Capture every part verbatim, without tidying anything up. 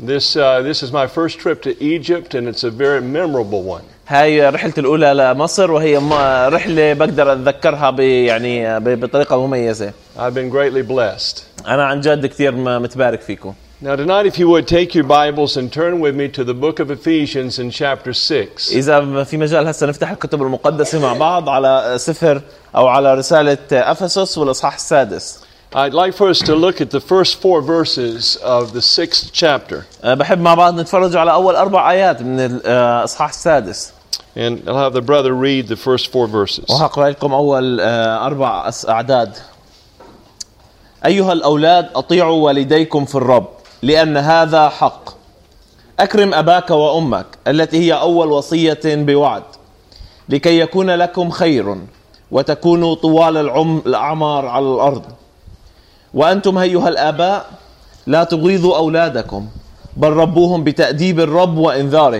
This uh, this is my first trip to Egypt, and it's a very memorable one. هاي رحلة الأولى لمصر وهي رحلة بقدر أتذكرها يعني بطريقة مميزة. I've been greatly blessed. أنا عن جد كثير متبارك فيكم. Now tonight, if you would take your Bibles and turn with me to the book of Ephesians in chapter six. إذا في مجال هسه نفتح الكتب المقدسة مع بعض على سفر أو على رسالة أفسس والإصحاح السادس. I'd like for us to look at the first four verses of the sixth chapter. بحب مع بعض نتفرج على أول أربع آيات من الإصحاح السادس. And I'll have the brother read the first four verses. وهقرأ لكم أول أربع أعداد. أيها الأولاد أطيعوا والديكم في الرب لأن هذا حق. أكرم أباك وأمك التي هي أول وصية بوعد لكي يكون لكم خير وتكونوا طوال الأعمار على الأرض. وأنتم أيها الآباء لا تغيظوا أولادكم بل ربوهم بتأديب الرب وإنذاره.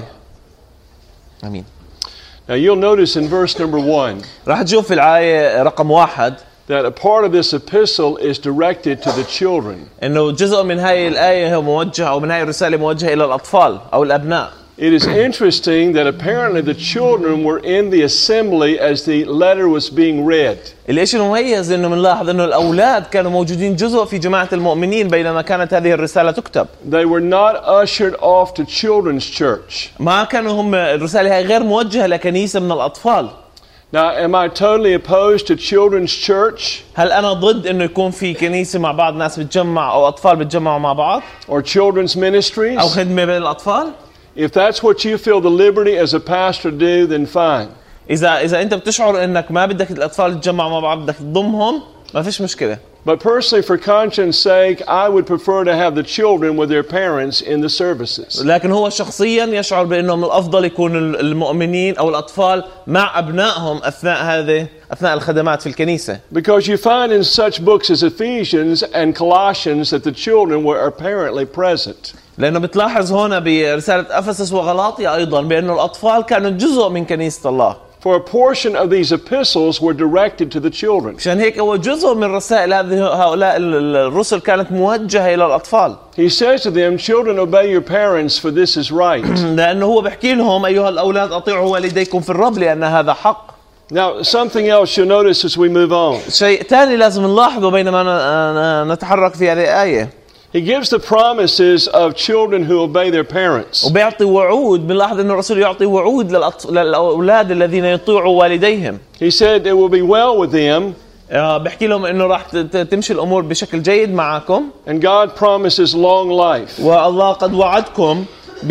آمين. Now you'll notice in verse number one راح تشوف في الآية رقم واحد that a part of this epistle is directed to the children. إنه جزء من هاي الآية هو موجه أو من هاي الرسالة موجهة إلى الأطفال أو الأبناء. It is interesting that apparently the children were in the assembly as the letter was being read. الإشي المميز إنه بنلاحظ إنه الأولاد كانوا موجودين جزء في جماعة المؤمنين بينما كانت هذه الرسالة تكتب. They were not ushered off to children's church. ما كانوا هم الرسالة هاي غير موجهة لكنيسة من الأطفال. Now, am I totally opposed to children's church? هل أنا ضد إنه يكون في كنيسة مع بعض ناس بتجمع أو أطفال بتجمعوا مع بعض؟ Or children's ministries? أو خدمة بين الأطفال؟ If that's what you feel the liberty as a pastor do, then fine. إذا إذا أنت بتشعر إنك ما بدك الأطفال يتجمعوا مع بعض بدك تضمهم ما فيش مشكلة. But personally, for conscience sake, I would prefer to have the children with their parents in the services. لكن هو شخصيا يشعر بأنه من الأفضل يكون المؤمنين أو الأطفال مع أبنائهم أثناء هذه أثناء الخدمات في الكنيسة. Because you find in such books as Ephesians and Colossians that the children were apparently present. لأنه بتلاحظ هنا برسالة أفسس وغلاطيا أيضا بأنه الأطفال كانوا جزء من كنيسة الله. For a portion of these epistles were directed to the children. عشان هيك هو جزء من رسائل هذه هؤلاء الرسل كانت موجهة إلى الأطفال. He says to them, children, obey your parents, for this is right. لأنه هو بحكي لهم أيها الأولاد أطيعوا والديكم في الرب لأن هذا حق. Now, something else you'll notice as we move on. شيء ثاني لازم نلاحظه بينما نتحرك في هذه الآية. He gives the promises of children who obey their parents. وبيعطي وعود بنلاحظ إنه الرسول يعطي وعود للأولاد الذين يطيعوا والديهم. He said it will be well with them. بحكي لهم إنه راح تمشي الأمور بشكل جيد معكم. And God promises long life. والله قد وعدكم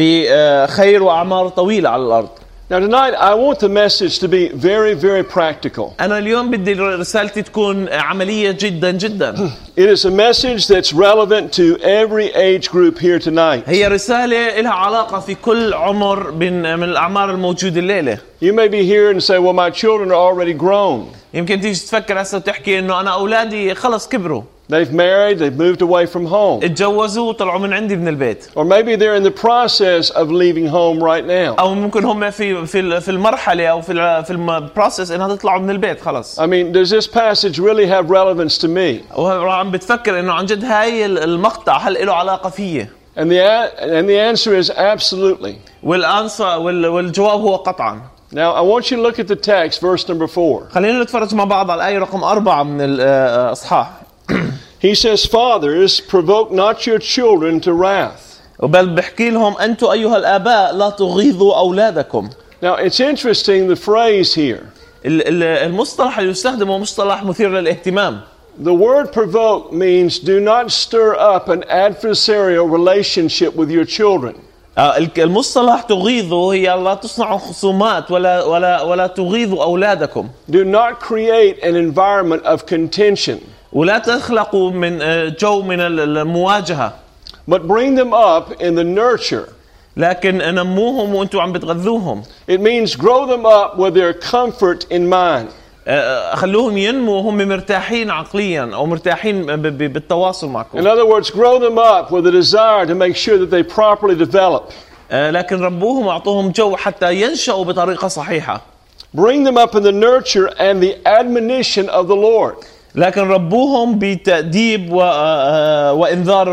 بخير وأعمار طويلة على الأرض. Now tonight I want the message to be very, very practical. أنا اليوم بدي رسالتي تكون عملية جدا جدا. It is a message that's relevant to every age group here tonight. هي رسالة لها علاقة في كل عمر من من الأعمار الموجودة الليلة. You may be here and say, well, my children are already grown. يمكن تيجي تفكر هسه وتحكي إنه أنا أولادي خلص كبروا. They've married, they've moved away from home. اتجوزوا وطلعوا من عندي من البيت. Or maybe they're in the process of leaving home right now. أو ممكن هم في في في المرحلة أو في في البروسيس إنها تطلعوا من البيت خلاص. I mean, does this passage really have relevance to me? وعم بتفكر إنه عن جد هاي المقطع هل له علاقة فيه؟ And the and the answer is absolutely. والأنصر والجواب هو قطعا. Now I want you to look at the text, verse number four. خلينا نتفرج مع بعض على الآية رقم أربعة من الإصحاح. He says, fathers, provoke not your children to wrath. وبل بحكي لهم أنتم أيها الآباء لا تغيظوا أولادكم. Now it's interesting the phrase here. المصطلح اللي يستخدم هو مصطلح مثير للاهتمام. The word provoke means do not stir up an adversarial relationship with your children. المصطلح تغيظوا هي لا تصنعوا خصومات ولا ولا ولا تغيظوا أولادكم. Do not create an environment of contention. ولا تخلقوا من جو من المواجهة. But bring them up in the nurture. لكن نموهم وأنتوا عم بتغذوهم. It means grow them up with their comfort in mind. خلوهم ينموا وهم مرتاحين عقليا أو مرتاحين بالتواصل معكم. In other words, grow them up with a desire to make sure that they properly develop. لكن ربوهم وأعطوهم جو حتى ينشأوا بطريقة صحيحة. Bring them up in the nurture and the admonition of the Lord. لكن ربوهم بتأديب و... وإنذار الرب.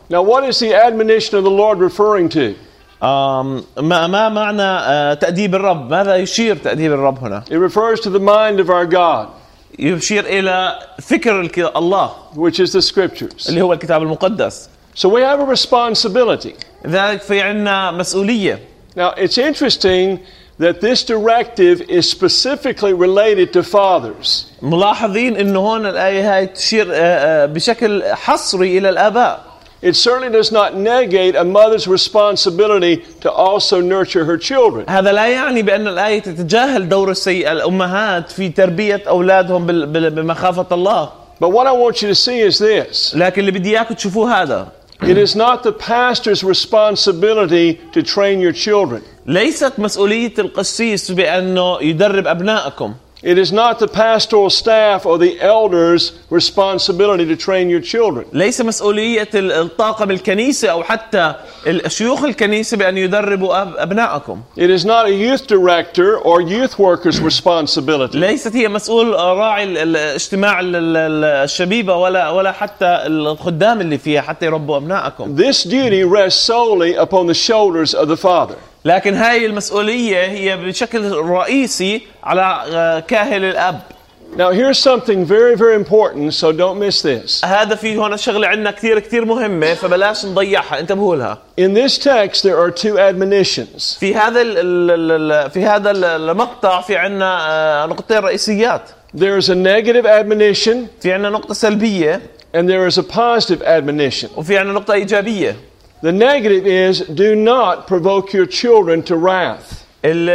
Now, what is the admonition of the Lord referring to? آم، ما ما معنى آه، تأديب الرب؟ ماذا يشير تأديب الرب هنا؟ It refers to the mind of our God, يشير إلى فكر الك- الله which is the Scriptures. اللي هو الكتاب المقدس. So we have a responsibility. لذلك في عنا مسؤولية. Now, it's interesting that this directive is specifically related to fathers. ملاحظين إنه هون الآية هاي تشير آه، آه، بشكل حصري إلى الآباء. It certainly does not negate a mother's responsibility to also nurture her children. هذا لا يعني بأن الآية تتجاهل دور السي... الأمهات في تربية أولادهم بال... بال... بمخافة الله. But what I want you to see is this. لكن اللي بدي إياكم تشوفوه هذا. It is not the pastor's responsibility to train your children. ليست مسؤولية القسيس بأنه يدرب أبنائكم. It is not the pastoral staff or the elders' responsibility to train your children. ليس مسؤولية الطاقم الكنيسة أو حتى الشيوخ الكنيسة بأن يدربوا أب... أبنائكم. It is not a youth director or youth worker's responsibility. ليست هي مسؤول راعي ال- الاجتماع ال- ال- الشبيبة ولا ولا حتى الخدام اللي فيها حتى يربوا أبنائكم. This duty rests solely upon the shoulders of the father. لكن هاي المسؤولية هي بشكل رئيسي على كاهل الأب. Now here's something very very important, so don't miss this. هذا في هون شغلة عندنا كثير كثير مهمة فبلاش نضيعها، انتبهوا لها. In this text there are two admonitions. في هذا ال ال في هذا المقطع في عندنا نقطتين رئيسيات. There is a negative admonition في عندنا نقطة سلبية and there is a positive admonition. وفي عندنا نقطة إيجابية. The negative is do not provoke your children to wrath.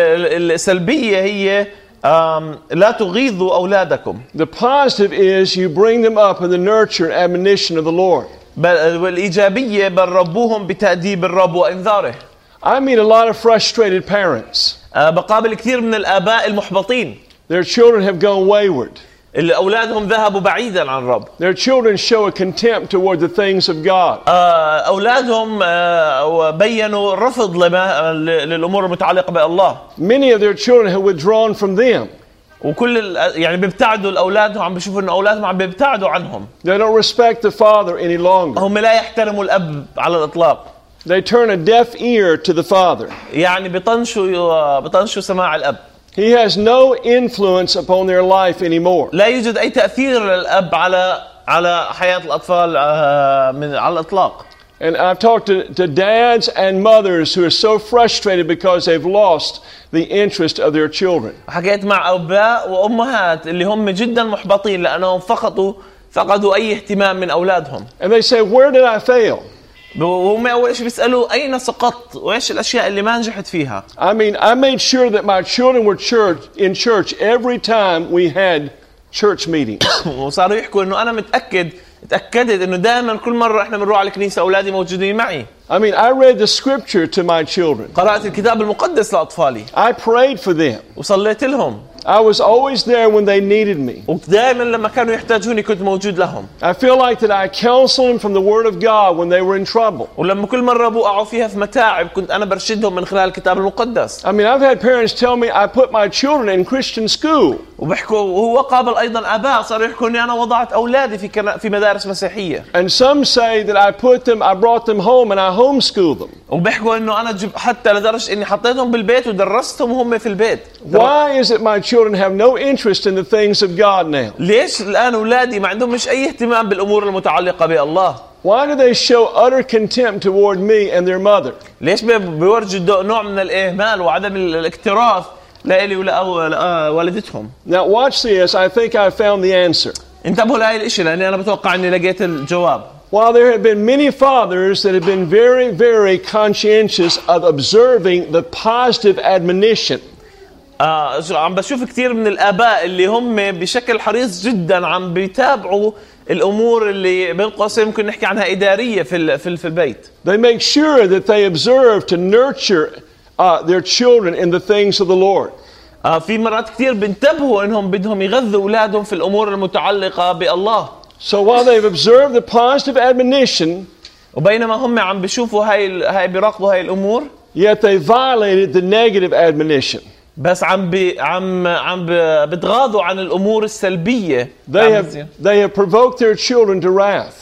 السلبية هي لا تغيظوا أولادكم. The positive is you bring them up in the nurture and admonition of the Lord. والإيجابية بل ربوهم بتأديب الرب وإنذاره. I meet a lot of frustrated parents. بقابل كثير من الآباء المحبطين. Their children have gone wayward. اللي أولادهم ذهبوا بعيدا عن الرب. Their children show a contempt toward the things of God. أولادهم بينوا رفض لما للأمور المتعلقة بالله. Many of their children have withdrawn from them. وكل يعني بيبتعدوا الأولادهم عم بيشوفوا إن أولادهم عم بيبتعدوا عنهم. They don't respect the father any longer. هم لا يحترموا الأب على الإطلاق. They turn a deaf ear to the father. يعني بيطنشوا بيطنشوا سماع الأب. He has no influence upon their life anymore. لا يوجد أي تأثير للأب على على حياة الأطفال من على الإطلاق. And I've talked to, to dads and mothers who are so frustrated because they've lost the interest of their children. حكيت مع أباء وأمهات اللي هم جدا محبطين لأنهم فقدوا فقدوا أي اهتمام من أولادهم. And they say, where did I fail? وهم أول شيء بيسألوا أين سقطت وإيش الأشياء اللي ما نجحت فيها. I mean, I made sure that my children were church in church every time we had church meetings. وصاروا يحكوا إنه أنا متأكد تأكدت إنه دائما كل مرة إحنا بنروح على الكنيسة أولادي موجودين معي. I mean, I read the scripture to my children. قرأت الكتاب المقدس لأطفالي. I prayed for them. وصليت لهم. I was always there when they needed me. ودائما لما كانوا يحتاجوني كنت موجود لهم. I feel like that I counseled them from the Word of God when they were in trouble. ولما كل مرة بوقعوا فيها في متاعب كنت أنا برشدهم من خلال الكتاب المقدس. I mean, I've had parents tell me I put my children in Christian school. وبيحكوا وهو قابل أيضا آباء صاروا يحكوا إني أنا وضعت أولادي في كنا في مدارس مسيحية. And some say that I put them, I brought them home and I homeschooled them. وبيحكوا إنه أنا جب حتى لدرجة إني حطيتهم بالبيت ودرستهم وهم في البيت. Why is it my children have no interest in the things of God now? ليش الآن أولادي ما عندهم مش أي اهتمام بالأمور المتعلقة بالله؟ Why do they show utter contempt toward me and their mother? ليش بيورجوا نوع من الإهمال وعدم الاكتراث لإلي ولا والدتهم؟ Now watch this. I think I found the answer. انتبهوا لهي الإشي لأني أنا بتوقع إني لقيت الجواب. While there have been many fathers that have been very, very conscientious of observing the positive admonition. آه عم بشوف كثير من الآباء اللي هم بشكل حريص جدا عم بيتابعوا الأمور اللي بين قوسين ممكن نحكي عنها إدارية في في في البيت. They make sure that they observe to nurture uh, their children in the things of the Lord. آه في مرات كثير بينتبهوا إنهم بدهم يغذوا أولادهم في الأمور المتعلقة بالله. So while they've observed the positive admonition, وبينما هم عم بيشوفوا هاي هاي بيراقبوا هاي الأمور, yet they violated the negative admonition. بس عم بي عم عم بتغاضوا عن الأمور السلبية. They have they have provoked their children to wrath.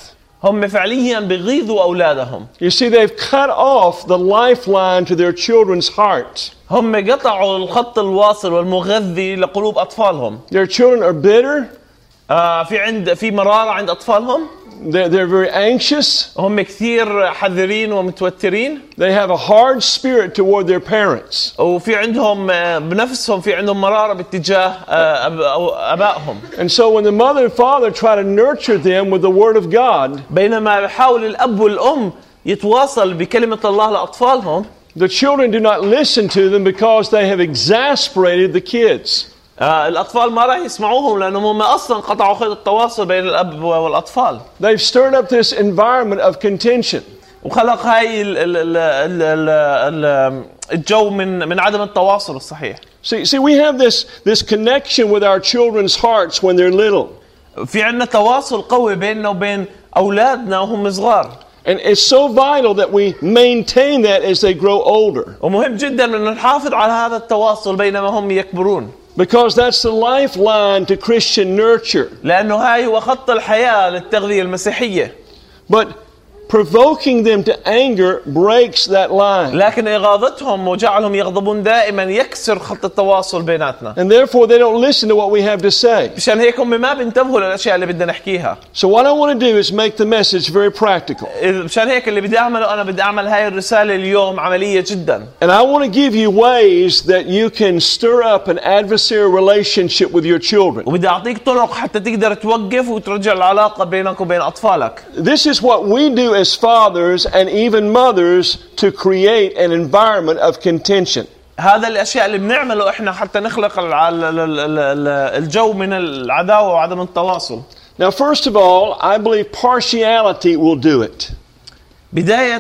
هم فعليا بيغيظوا أولادهم. You see, they've cut off the lifeline to their children's hearts. هم قطعوا الخط الواصل والمغذي لقلوب أطفالهم. Their children are bitter. آه في عند في مرارة عند أطفالهم. They're, they're very anxious. هم كثير حذرين ومتوترين. They have a hard spirit toward their parents. وفي عندهم بنفسهم في عندهم مرارة باتجاه أبائهم. And so when the mother and father try to nurture them with the word of God, بينما يحاول الأب والأم يتواصل بكلمة الله لأطفالهم, the children do not listen to them because they have exasperated the kids. آه الأطفال ما راح يسمعوهم لأنهم هم أصلاً قطعوا خط التواصل بين الأب والأطفال. They've stirred up this environment of contention. وخلق هاي ال ال ال ال ال الجو من من عدم التواصل الصحيح. See, see, we have this this connection with our children's hearts when they're little. في عنا تواصل قوي بيننا وبين أولادنا وهم صغار. And it's so vital that we maintain that as they grow older. ومهم جداً أن نحافظ على هذا التواصل بينما هم يكبرون. Because that's the lifeline to Christian nurture. لأنه هاي هو خط الحياة للتغذية المسيحية. But provoking them to anger breaks that line. لكن إغاظتهم وجعلهم يغضبون دائما يكسر خط التواصل بيناتنا. And therefore they don't listen to what we have to say. مشان هيك هم ما بينتبهوا للأشياء اللي بدنا نحكيها. So what I want to do is make the message very practical. مشان هيك اللي بدي أعمله أنا بدي أعمل هاي الرسالة اليوم عملية جدا. And I want to give you ways that you can stir up an adversarial relationship with your children. وبدي أعطيك طرق حتى تقدر توقف وترجع العلاقة بينك وبين أطفالك. This is what we do as fathers and even mothers to create an environment of contention. هذا الأشياء اللي بنعمله إحنا حتى نخلق الجو من العداوة وعدم التواصل. Now, first of all, I believe partiality will do it. بداية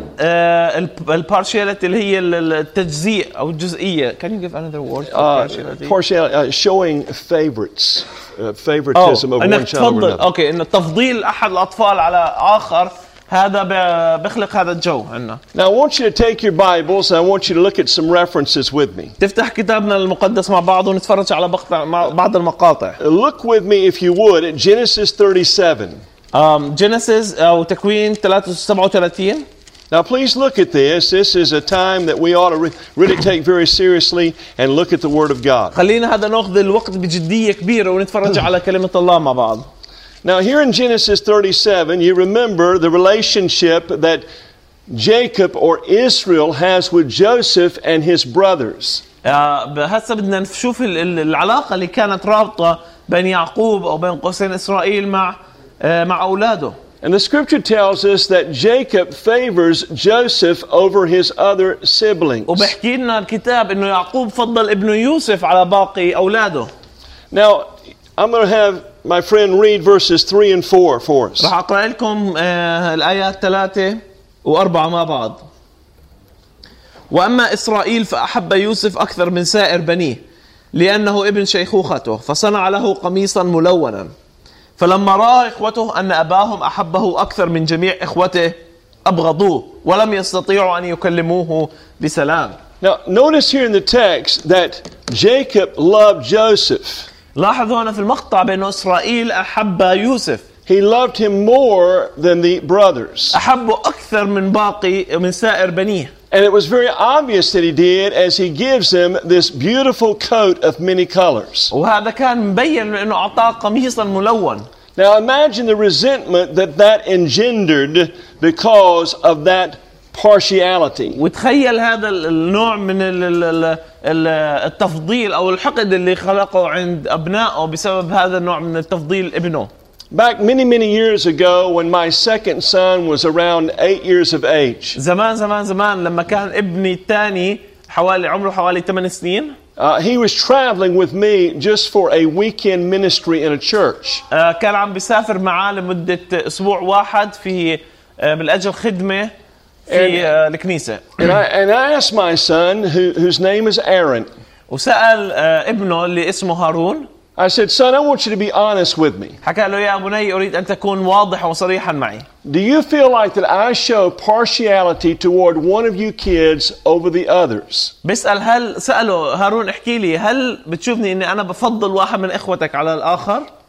البارشياليتي اللي هي التجزيء أو الجزئية. Can you give another word for partiality? Uh, partiality, uh, showing favorites, uh, favoritism oh, of one child over another. أوكي إن تفضيل أحد الأطفال على آخر هذا بخلق هذا الجو عنا. Now I want you to take your Bibles and I want you to look at some references with me. تفتح كتابنا المقدس مع بعض ونتفرج على بعض المقاطع. Look with me if you would at Genesis thirty-seven. Um, Genesis أو تكوين سبعة وثلاثين. Now please look at this. This is a time that we ought to re- really take very seriously and look at the Word of God. خلينا هذا نأخذ الوقت بجدية كبيرة ونتفرج على كلمة الله مع بعض. Now here in Genesis thirty-seven, you remember the relationship that Jacob or Israel has with Joseph and his brothers. هسه بدنا نشوف العلاقة اللي كانت رابطة بين يعقوب أو بين قوسين إسرائيل مع مع أولاده. And the scripture tells us that Jacob favors Joseph over his other siblings. وبحكي لنا الكتاب إنه يعقوب فضل ابنه يوسف على باقي أولاده. Now I'm going to have my friend read verses three and four for us. راح أقرأ لكم الآيات ثلاثة وأربعة مع بعض. وأما إسرائيل فأحب يوسف أكثر من سائر بنيه لأنه ابن شيخوخته فصنع له قميصا ملونا. فلما رأى إخوته أن أباهم أحبه أكثر من جميع إخوته أبغضوه ولم يستطيعوا أن يكلموه بسلام. Now notice here in the text that Jacob loved Joseph. لاحظ هنا في المقطع بأن إسرائيل أحب يوسف. He loved him more than the brothers. أحبه أكثر من باقي من سائر بنيه. And it was very obvious that he did as he gives him this beautiful coat of many colors. وهذا كان مبين إنه أعطاه قميصا ملون. Now imagine the resentment that that engendered because of that partiality. وتخيل هذا النوع من التفضيل أو الحقد اللي خلقه عند أبنائه بسبب هذا النوع من التفضيل ابنه. Back many, many years ago when my second son was around eight years of age. زمان زمان زمان لما كان ابني الثاني حوالي عمره حوالي ثمان سنين. Uh, he was traveling with me just for a weekend ministry in a church. uh, كان عم بيسافر معاه لمدة أسبوع واحد في uh, من أجل خدمة في uh, الكنيسة. And I, and I asked my son, who, whose name is Aaron. وسأل uh, ابنه اللي اسمه هارون. I said, son, I want you to be honest with me. حكى له يا بني أريد أن تكون واضح وصريحا معي. Do you feel like that I show partiality toward one of you kids over the others? بسأل هل سأله هارون احكي لي هل بتشوفني إني أنا بفضل واحد من إخوتك على الآخر؟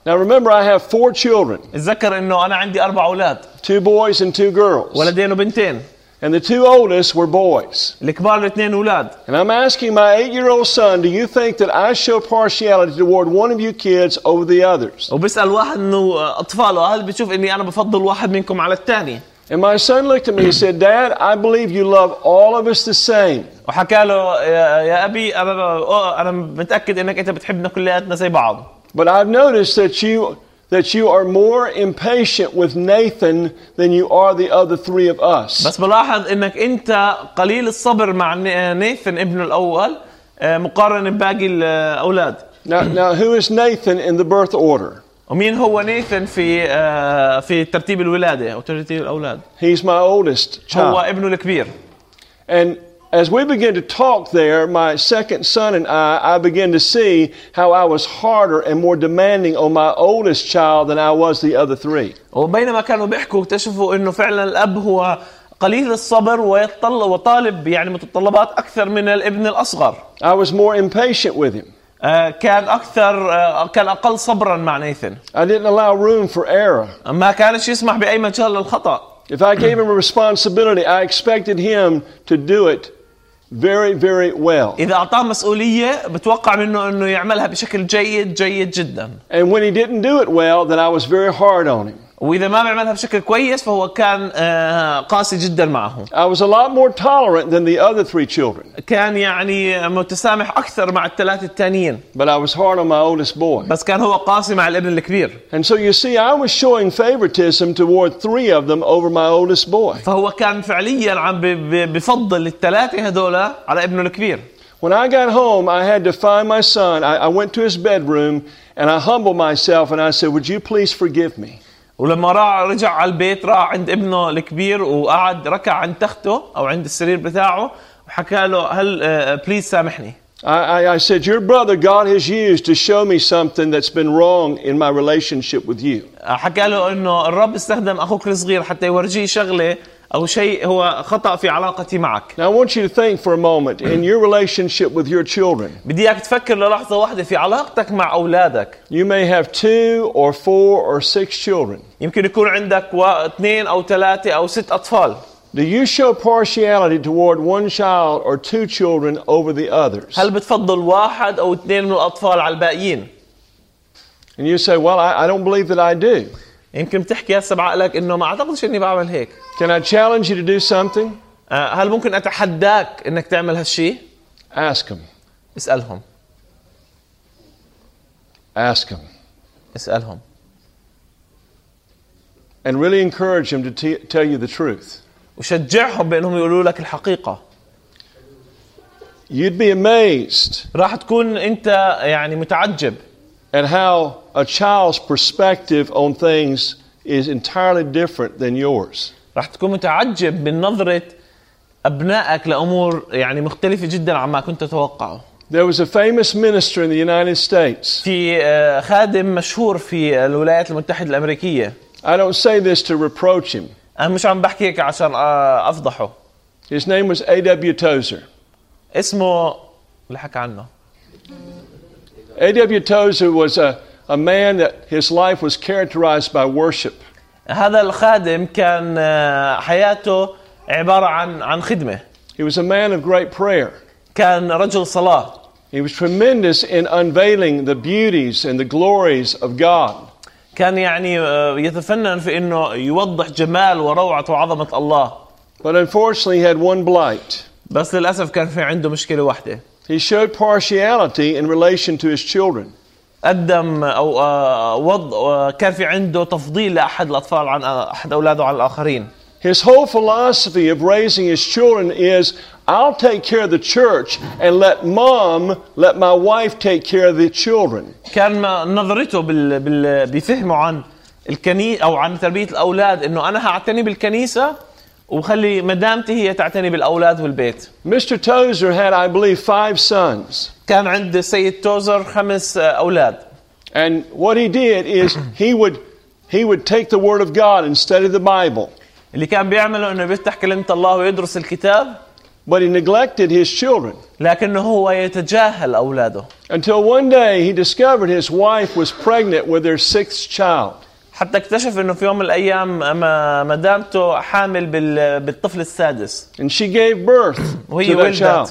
Now remember, I have four children, اتذكر انه انا عندي اربع اولاد، two boys and two girls. ولدين وبنتين. And the two oldest were boys. الكبار الاثنين اولاد. And I'm asking my eight-year-old son, do you think that I show partiality toward one of you kids over the others? وبسأل واحد انه اطفاله هل بتشوف اني انا بفضل واحد منكم على الثاني؟ And my son looked at me and said, Dad, I believe you love all of us the same. وحكى له يا ابي انا انا متاكد انك انت بتحبنا كلياتنا زي بعض. But I've noticed that you that you are more impatient with Nathan than you are the other three of us. بس بلاحظ انك انت قليل الصبر مع نيثن ابنه الاول مقارنه بباقي الاولاد. Now, now who is Nathan in the birth order? ومين هو نيثن في في ترتيب الولاده او ترتيب الاولاد؟ He's my oldest child. هو ابنه الكبير. And as we began to talk there, my second son and I, I began to see how I was harder and more demanding on my oldest child than I was the other three. وبينما كانوا بيحكوا اكتشفوا انه فعلا الاب هو قليل الصبر ويتطلب وطالب يعني متطلبات اكثر من الابن الاصغر. I was more impatient with him. كان اكثر كان اقل صبرا مع نيثن. I didn't allow room for error. ما كانش يسمح باي مجال للخطأ. If I gave him a responsibility, I expected him to do it very, very well. إذا أعطاه مسؤولية بتوقع منه إنه يعملها بشكل جيد جيد جدا. And when he didn't do it well, then I was very hard on him. وإذا ما بيعملها بشكل كويس فهو كان قاسي جدا معه. I was a lot more tolerant than the other three children. كان يعني متسامح أكثر مع الثلاثة التانيين. But I was hard on my oldest boy. بس كان هو قاسي مع الابن الكبير. And so you see, I was showing favoritism toward three of them over my oldest boy. فهو كان فعليا عم بفضل الثلاثة هذول على ابنه الكبير. When I got home, I had to find my son. I, I went to his bedroom and I humbled myself and I said, "Would you please forgive me?" ولما راح رجع على البيت راح عند ابنه الكبير وقعد ركع عند تخته أو عند السرير بتاعه وحكى له هل بليز سامحني. I, I, I said, your brother God has used to show me something that's been wrong in my relationship with you. حكى له إنه الرب استخدم أخوك الصغير حتى يورجيه شغلة أو شيء هو خطأ في علاقتي معك. Now I want you to think for a moment in your relationship with your children. بدي إياك تفكر للحظة واحدة في علاقتك مع أولادك. You may have two or four or six children. يمكن يكون عندك اثنين أو ثلاثة أو ست أطفال. Do you show partiality toward one child or two children over the others? هل بتفضل واحد أو اثنين من الأطفال على الباقيين؟ And you say, well, I, I don't believe that I do. يمكن بتحكي هسه بعقلك إنه ما أعتقدش إني بعمل هيك. Can I challenge you to do something? هل ممكن أتحداك إنك تعمل هالشيء؟ Ask them. اسألهم. Ask them. اسألهم. And really encourage them to t- tell you the truth. وشجعهم بأنهم يقولوا لك الحقيقة. You'd be amazed راح تكون أنت يعني متعجب at how a child's perspective on things is entirely different than yours. راح تكون متعجب من نظرة أبنائك لأمور يعني مختلفة جدا عما كنت تتوقعه. There was a famous minister in the United States. في خادم مشهور في الولايات المتحدة الأمريكية. I don't say this to reproach him. أنا مش عم بحكي هيك عشان أفضحه. His name was A W Tozer. اسمه اللي حكى عنه. A W Tozer was a, a man that his life was characterized by worship. هذا الخادم كان حياته عبارة عن عن خدمة. He was a man of great prayer. كان رجل صلاة. He was tremendous in unveiling the beauties and the glories of God. كان يعني يتفنن في إنه يوضح جمال وروعة وعظمة الله. But unfortunately, he had one blight. بس للأسف كان في عنده مشكلة واحدة. He showed partiality in relation to his children. قدم أو وضع كان في عنده تفضيل لأحد الأطفال عن أحد أولاده عن الآخرين. His whole philosophy of raising his children is, I'll take care of the church and let mom, let my wife take care of the children. كان نظرته بال بال بفهمه عن الكنيسة أو عن تربية الأولاد إنه أنا هعتني بالكنيسة وخلي مدامتي هي تعتني بالأولاد والبيت. Mister Tozer had, I believe, five sons. كان عند السيد توزر خمس أولاد. And what he did is he would he would take the Word of God and study the Bible. اللي كان بيعمله إنه بيفتح كلمة الله ويدرس الكتاب. but he neglected his children. لكنه هو يتجاهل أولاده. Until one day he discovered his wife was pregnant with their sixth child. حتى اكتشف إنه في يوم من الأيام مدامته حامل بالطفل السادس. And she gave birth to that child.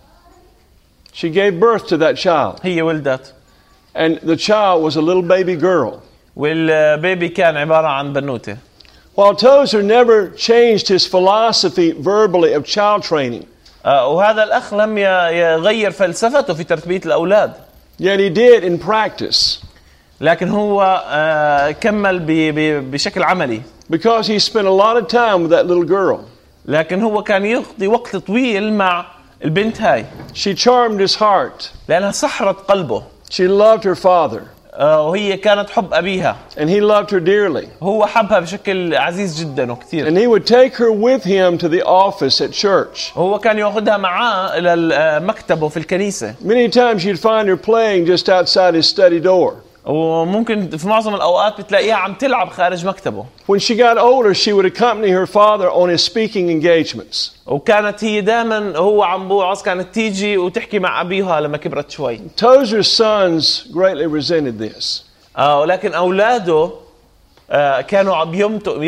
She gave birth to that child. هي ولدت. And the child was a little baby girl. والبيبي كان عبارة عن بنوتة. While Tozer never changed his philosophy verbally of child training. وهذا الأخ لم يغير فلسفته في تربية الأولاد. Yet he did in practice. لكن هو كمل بشكل عملي. Because he spent a lot of time with that little girl. لكن هو كان يقضي وقت طويل مع البنت هاي. She charmed his heart. لأنها سحرت قلبه. She loved her father. وهي كانت حب أبيها. And he loved her dearly. هو حبها بشكل عزيز جدا وكثير. And he would take her with him to the office at church. هو كان يأخذها معاه إلى مكتبه في الكنيسة. Many times you'd find her playing just outside his study door. وممكن في معظم الأوقات بتلاقيها عم تلعب خارج مكتبه. When she got older, she would accompany her father on his speaking engagements. وكانت هي دائما هو عم بوعظ كانت تيجي وتحكي مع أبيها لما كبرت شوي. Tozer's sons greatly resented this. آه ولكن أولاده آه كانوا عم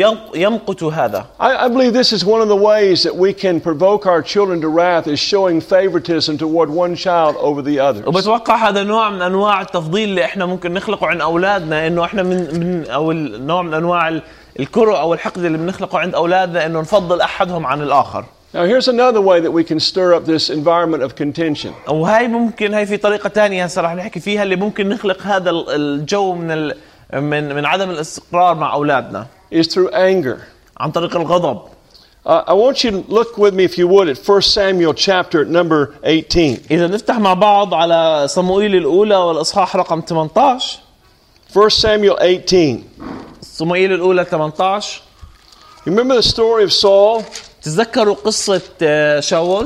يمقتوا هذا. I, I believe this is one of the ways that we can provoke our children to wrath is showing favoritism toward one child over the others. وبتوقع هذا نوع من أنواع التفضيل اللي إحنا ممكن نخلقه عند أولادنا إنه إحنا من من أو النوع من أنواع الكره أو الحقد اللي بنخلقه عند أولادنا إنه نفضل أحدهم عن الآخر. Now here's another way that we can stir up this environment of contention. وهاي ممكن هاي في طريقة تانية هسه رح نحكي فيها اللي ممكن نخلق هذا الجو من ال من من عدم الاستقرار مع أولادنا. Is through anger. عن طريق الغضب. Uh, I want you to look with me, if you would, at First Samuel chapter number eighteen. إذا نفتح مع بعض على صموئيل الأولى والإصحاح رقم ثمانية عشر. First Samuel eighteen. صموئيل الأولى ثمانية عشر. You remember the story of Saul? تذكروا قصة شاول؟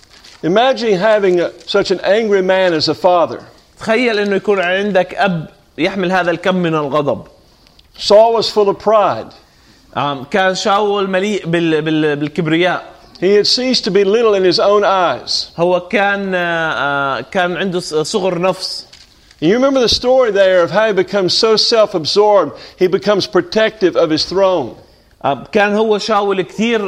Imagine having a, such an angry man as a father. تخيل إنه يكون عندك أب يحمل هذا الكم من الغضب. Saul was full of pride. كان شاول مليء بال بال بالكبرياء. He had ceased to be little in his own eyes. هو كان كان عنده صغر نفس. You remember the story there of how he becomes so self-absorbed, he becomes protective of his throne. كان هو شاول كثير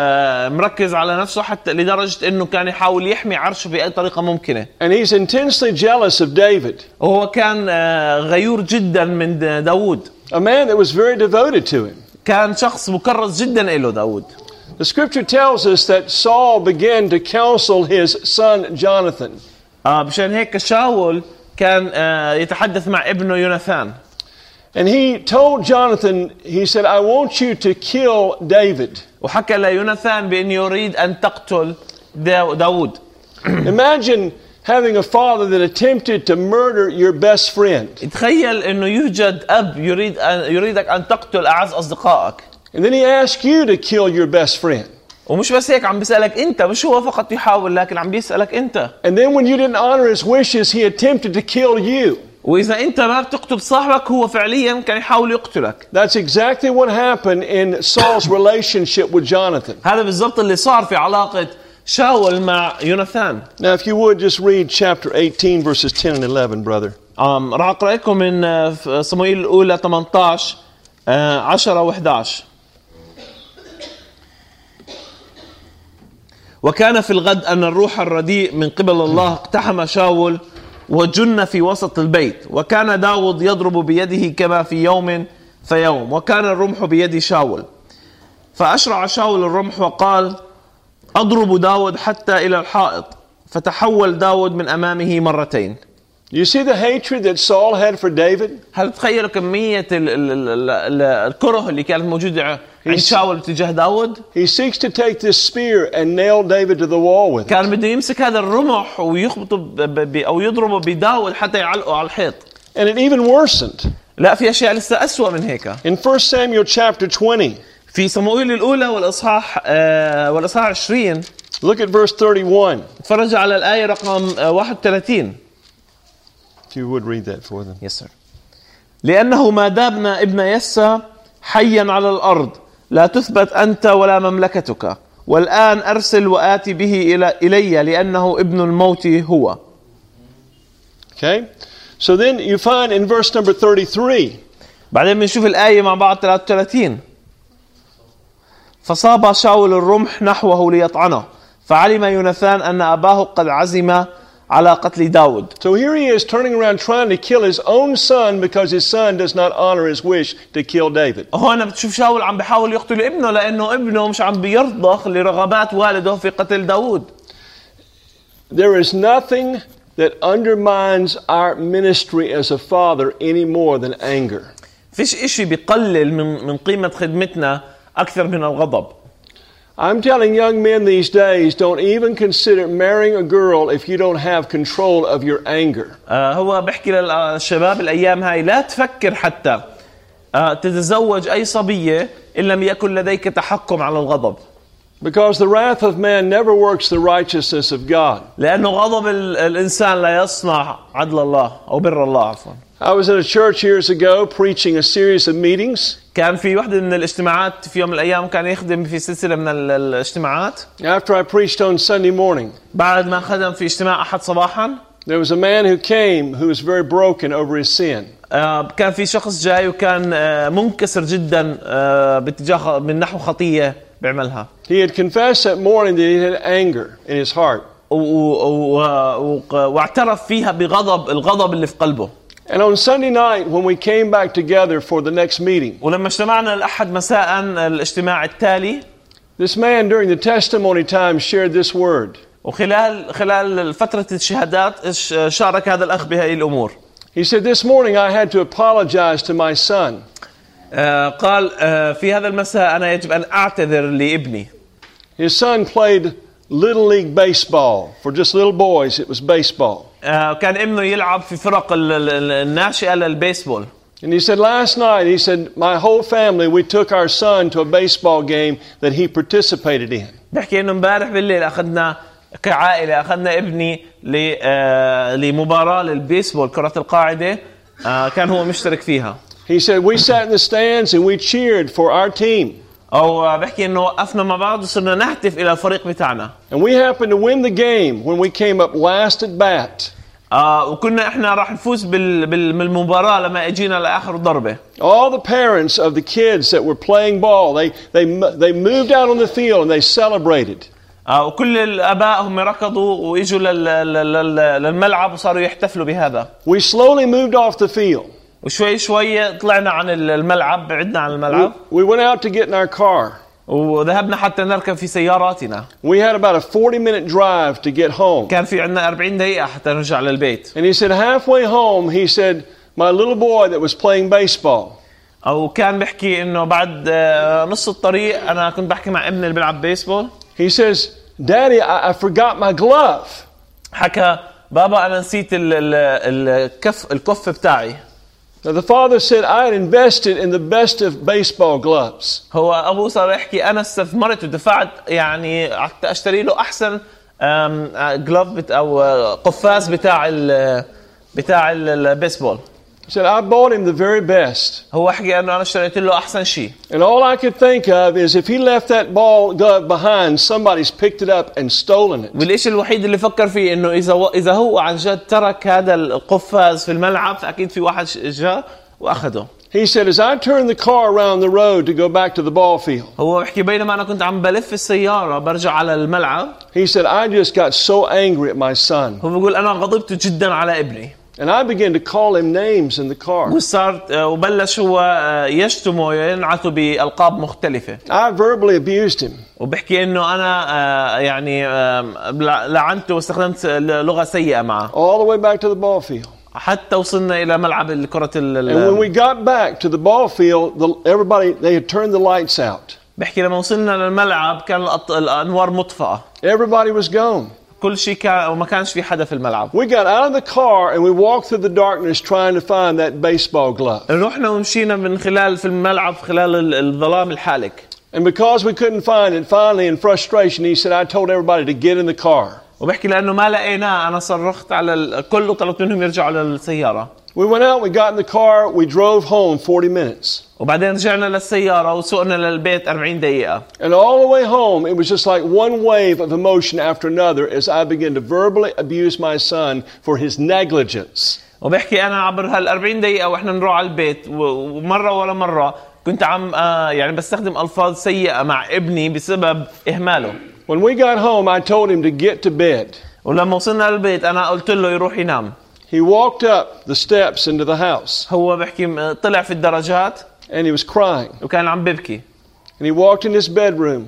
مركز على نفسه حتى لدرجة إنه كان يحاول يحمي عرشه بأي طريقة ممكنة. And he's intensely jealous of David. وهو كان غيور جدا من داود. A man that was very devoted to him. كان شخص مكرس جدا إله داود. The scripture tells us that Saul began to counsel his son Jonathan. بشان هيك شاول كان يتحدث مع ابنه يوناثان. And he told Jonathan, he said, I want you to kill David. وحكى ليوناثان بأنه يريد أن تقتل داود. Imagine having a father that attempted to murder your best friend. تخيل إنه يوجد أب يريد أن يريدك أن تقتل أعز أصدقائك. And then he asked you to kill your best friend. ومش بس هيك عم بيسألك أنت مش هو فقط يحاول لكن عم بيسألك أنت. And then when you didn't honor his wishes, he attempted to kill you. وإذا أنت ما بتقتل صاحبك هو فعليا كان يحاول يقتلك. That's exactly what happened in Saul's relationship with Jonathan. هذا بالضبط اللي صار في علاقة شاول مع يوناثان. Now if you would just read chapter eighteen verses ten and eleven, brother. um, راح أقرأ لكم من صموئيل الأولى ثمانية عشر عشرة وإحدى عشر. وكان في الغد أن الروح الرديء من قبل الله اقتحم شاول وجن في وسط البيت. وكان داود يضرب بيده كما في يوم فيوم وكان الرمح بيد شاول. فأشرع شاول الرمح وقال أضرب داود حتى إلى الحائط. فتحول داود من أمامه مرتين. You see the hatred that Saul had for David? هل تخيلوا كمية الكره اللي كانت موجودة عند شاول تجاه داود؟ He seeks to take this spear and nail David to the wall with it. كان بده يمسك هذا الرمح ويخبطه أو يضربه بداود حتى يعلقه على الحيط. And it even worsened. لا في أشياء لسه أسوأ من هيك. In First Samuel chapter twenty. في صموئيل الأولى والإصحاح آه والإصحاح عشرين. Look at verse thirty-one. تفرج على الآية رقم واحد وثلاثين. If you would read that for them. Yes sir. لأنه ما دامنا ابن يسى حيا على الأرض لا تثبت أنت ولا مملكتك والآن أرسل وآتي به إلى إلي لأنه ابن الموت هو. Okay? So then you find in verse number thirty-three. بعدين بنشوف الآية مع بعض ثلاثة وثلاثين. فصاب شاول الرمح نحوه ليطعنه فعلم يوناثان أن أباه قد عزم على قتل داود. So here he is turning around trying to kill his own son because his son does not honor his wish to kill David. هون بتشوف شاول عم بيحاول يقتل ابنه لأنه ابنه مش عم بيرضخ لرغبات والده في قتل داود. There is nothing that undermines our ministry as a father any more than anger. فيش إشي بيقلل من من قيمة خدمتنا أكثر من الغضب. I'm telling young men these days, don't even consider marrying a girl if you don't have control of your anger. آه هو بحكي للشباب الأيام هاي لا تفكر حتى آه تتزوج أي صبية إن لم يكن لديك تحكم على الغضب. Because the wrath of man never works the righteousness of God. لأنه غضب الإنسان لا يصنع عدل الله أو بر الله عفوا. I was at a church years ago preaching a series of meetings. كان في واحدة من الاجتماعات في يوم من الأيام كان يخدم في سلسلة من الاجتماعات. After I preached on Sunday morning, بعد ما خدم في اجتماع أحد صباحا, there was a man who came who was very broken over his sin. كان في شخص جاي وكان منكسر جدا باتجاه من نحو خطية بيعملها. He had confessed that morning that he had anger in his heart. واعترف فيها بغضب الغضب اللي في قلبه. And on Sunday night when we came back together for the next meeting, ولما اجتمعنا الأحد مساء الاجتماع التالي, this man during the testimony time shared this word. وخلال خلال فترة الشهادات شارك هذا الأخ بهذه الأمور. He said, this morning I had to apologize to my son. قال في هذا المساء أنا يجب أن أعتذر لابني. His son played little league baseball. For just little boys, it was baseball. كان ابنه يلعب في فرق الناشئة للبيسبول. And he said last night, he said, my whole family, we took our son to a baseball game that he participated in. بحكي إنه امبارح بالليل أخذنا كعائلة أخذنا ابني لمباراة للبيسبول كرة القاعدة كان هو مشترك فيها. He said we sat in the stands and we cheered for our team. أو بحكي إنه وقفنا مع بعض وصرنا نهتف إلى الفريق بتاعنا. And we happened to win the game when we came up last at bat. آه وكنا إحنا راح نفوز بال بالمباراة لما أجينا لآخر ضربة. All the parents of the kids that were playing ball, they they they moved out on the field and they celebrated. آه وكل الآباء هم ركضوا وإجوا للملعب وصاروا يحتفلوا بهذا. We slowly moved off the field. وشوي شوي طلعنا عن الملعب بعدنا عن الملعب. We went out to get in our car. وذهبنا حتى نركب في سياراتنا. We had about a forty minute drive to get home. كان في عندنا أربعين دقيقة حتى نرجع للبيت. And he said halfway home he said my little boy that was playing baseball. أو كان بحكي إنه بعد نص الطريق أنا كنت بحكي مع ابني اللي بيلعب بيسبول. He says, Daddy, I, I forgot my glove. حكى بابا أنا نسيت الكف الكف بتاعي. Now the father said, I had invested in the best of baseball gloves. هو أبوه صار يحكي أنا استثمرت ودفعت يعني حتى أشتري له أحسن جلوف أو قفاز بتاع ال بتاع البيسبول. He said, I bought him the very best. هو حكي أنه أنا اشتريت له أحسن شيء. And all I could think of is if he left that ball glove behind, somebody's picked it up and stolen it. والإشي الوحيد اللي فكر فيه إنه إذا و... إذا هو عن جد ترك هذا القفاز في الملعب فأكيد في واحد جاء وأخده. He said, as I turned the car around the road to go back to the ball field. هو بحكي بينما أنا كنت عم بلف السيارة برجع على الملعب. He said, I just got so angry at my son. هو بيقول أنا غضبت جدا على ابني. And I began to call him names in the car. وصار وبلش هو يشتمه وينعته بألقاب مختلفة. I verbally abused him. وبحكي إنه أنا يعني لعنته واستخدمت لغة سيئة معه. All the way back to the ball field. حتى وصلنا إلى ملعب الكرة ال. And when we got back to the ball field, the, everybody they had turned the lights out. بحكي لما وصلنا للملعب كان الأنوار مطفأة. Everybody was gone. كل شيء كان وما كانش في حدا في الملعب. We got out of the car and we walked through the darkness trying to find that baseball glove. رحنا ومشينا من خلال في الملعب خلال الظلام الحالك. And because we couldn't find it, finally in frustration, he said, I told everybody to get in the car. وبحكي لأنه ما لقيناه أنا صرخت على الكل وطلبت منهم يرجعوا للسيارة. We went out, we got in the car, we drove home forty minutes. وبعدين رجعنا للسيارة وسوقنا للبيت أربعين دقيقة. And all the way home, it was just like one wave of emotion after another as I began to verbally abuse my son for his negligence. وبحكي أنا عبر هالأربعين دقيقة وإحنا نروح على البيت ومرة ولا مرة كنت عم آه يعني بستخدم ألفاظ سيئة مع ابني بسبب إهماله. When we got home, I told him to get to bed. ولما وصلنا للبيت أنا قلت له يروح ينام. He walked up the steps into the house. هو بحكي طلع في الدرجات. And he was crying. وكان عم ببكي. And he walked in his bedroom.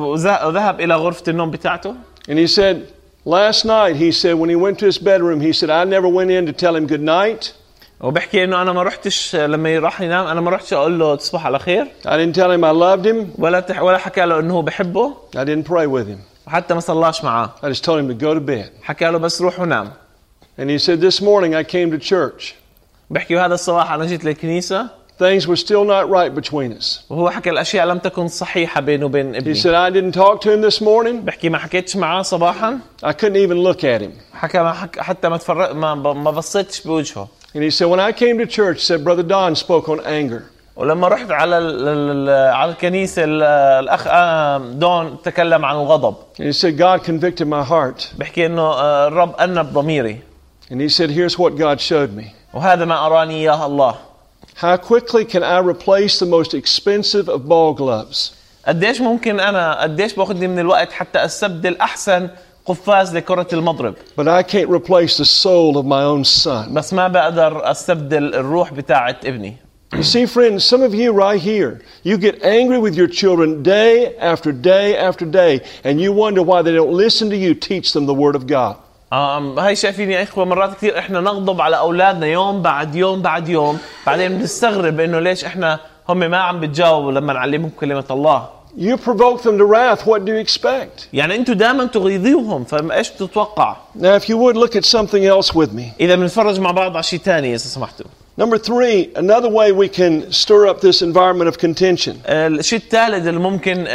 وذهب إلى غرفة النوم بتاعته. And he said, last night, he said, when he went to his bedroom, he said, I never went in to tell him good night. وبحكي إنه أنا ما رحتش لما راح ينام أنا ما رحتش أقول له تصبح على خير. I didn't tell him I loved him. ولا تح ولا حكى له إنه هو بحبه. I didn't pray with him. وحتى ما صلاش معاه. I just told him to go to bed. حكى له بس روح ونام. And he said, this morning I came to church. بحكي هذا الصباح أنا جيت للكنيسة. Things were still not right between us. وهو حكى الأشياء لم تكن صحيحة بينه وبين ابني. He said, I didn't talk to him this morning. بحكي ما حكيتش معاه صباحا. I couldn't even look at him. حكى ما حك... حتى ما تفرق ما ما بصيتش بوجهه. And he said, when I came to church, said Brother Don spoke on anger. ولما رحت على ال... على الكنيسة الأخ دون تكلم عن الغضب. And he said, God convicted my heart. بحكي إنه الرب أنب ضميري. And he said, here's what God showed me. وهذا ما أراني إياه الله. How quickly can I replace the most expensive of ball gloves? قديش ممكن أنا قديش باخذ من الوقت حتى أستبدل أحسن قفاز لكرة المضرب. But I can't replace the soul of my own son. بس ما بقدر أستبدل الروح بتاعة ابني. You see, friends, some of you right here, you get angry with your children day after day after day, and you wonder why they don't listen to you teach them the Word of God. آم هاي شايفين يا إخوة مرات كثير إحنا نغضب على أولادنا يوم بعد يوم بعد يوم بعدين بنستغرب إنه ليش إحنا هم ما عم بتجاوبوا لما نعلمهم كلمة الله. You provoke them to wrath, what do you expect? يعني أنتوا دائما تغيظوهم فما إيش تتوقع؟ Now if you would look at something else with me. إذا بنتفرج مع بعض على شيء ثاني إذا سمحتوا. Number three, another way we can stir up this environment of contention. الشيء الثالث اللي ممكن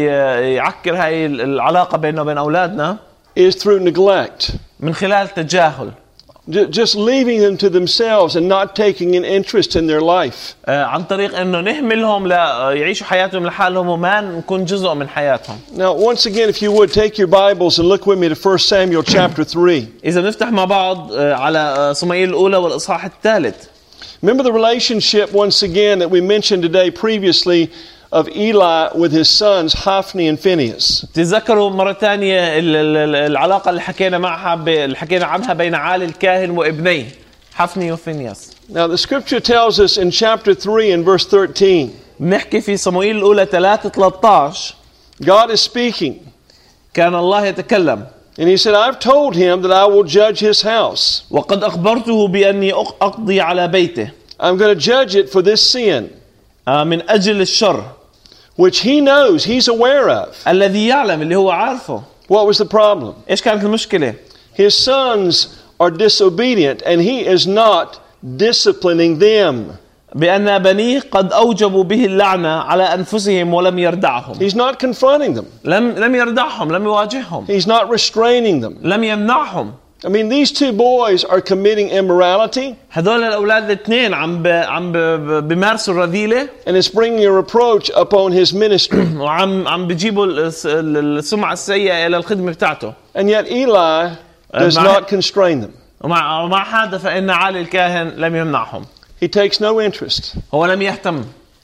يعكر هاي العلاقة بيننا وبين أولادنا is through neglect. من خلال تجاهل. Just leaving them to themselves and not taking an interest in their life. عن طريق إنه نهملهم لا يعيشوا حياتهم لحالهم وما نكون جزء من حياتهم. Now, once again, if you would take your Bibles and look with me to First Samuel chapter three. إذا نفتح مع بعض على صموئيل الأولى والإصحاح الثالث. Remember the relationship once again that we mentioned today previously of Eli with his sons Hophni and Phinehas. تذكروا مرة ثانية العلاقة اللي حكينا معها اللي حكينا عنها بين عالي الكاهن وابنيه حفني وفينياس. Now the scripture tells us in chapter three and verse thirteen. بنحكي في صموئيل الأولى ثلاثة ثلاثة عشر. God is speaking. كان الله يتكلم. And he said, I've told him that I will judge his house. وقد أخبرته بأني أقضي على بيته. I'm going to judge it for this sin. من أجل الشر. Which he knows, he's aware of. الذي يعلم اللي هو عارفه. What was the problem? إيش كانت المشكلة؟ His sons are disobedient and he is not disciplining them. بأن بنيه قد أوجبوا به اللعنة على أنفسهم ولم يردعهم. He's not confronting them. لم لم يردعهم، لم يواجههم. He's not restraining them. لم يمنعهم. I mean, these two boys are committing immorality. هذول الأولاد الاثنين عم ب... عم ب... بمارسوا الرذيلة. And it's bringing a reproach upon his ministry. وعم عم بيجيبوا السمعة السيئة إلى الخدمة بتاعته. And yet Eli does not constrain them. ومع ومع هذا فإن عالي الكاهن لم يمنعهم. He takes no interest. هو لم يهتم.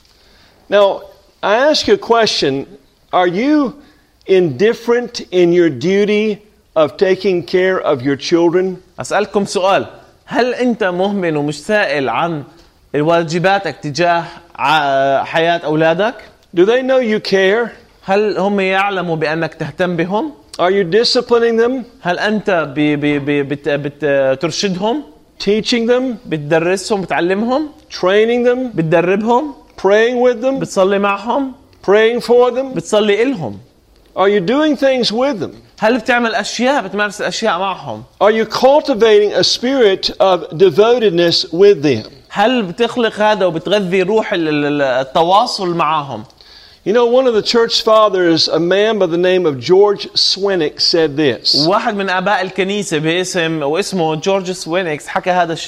Now, I ask you a question. Are you indifferent in your duty of taking care of your children? أسألكم سؤال. هل أنت مهمل ومش سائل عن واجباتك تجاه حياة أولادك؟ Do they know you care? هل هم يعلموا بأنك تهتم بهم؟ Are you disciplining them? هل أنت بي بي بي بت بترشدهم؟ Teaching them? بتدرسهم بتعلمهم؟ Training them? بتدربهم؟ Praying with them? بتصلي معهم؟ Praying for them? بتصلي إلهم؟ Are you doing things with them? هل بتعمل أشياء بتمارس أشياء معهم؟ Are you cultivating a spirit of devotedness with them? هل بتخلق هذا وبتغذي روح التواصل معهم؟ You know, one of the church fathers, a man by the name of George Swinnock, said this. واحد من آباء الكنيسة باسم واسمه جورج سوينكس حكى هذا الشيء.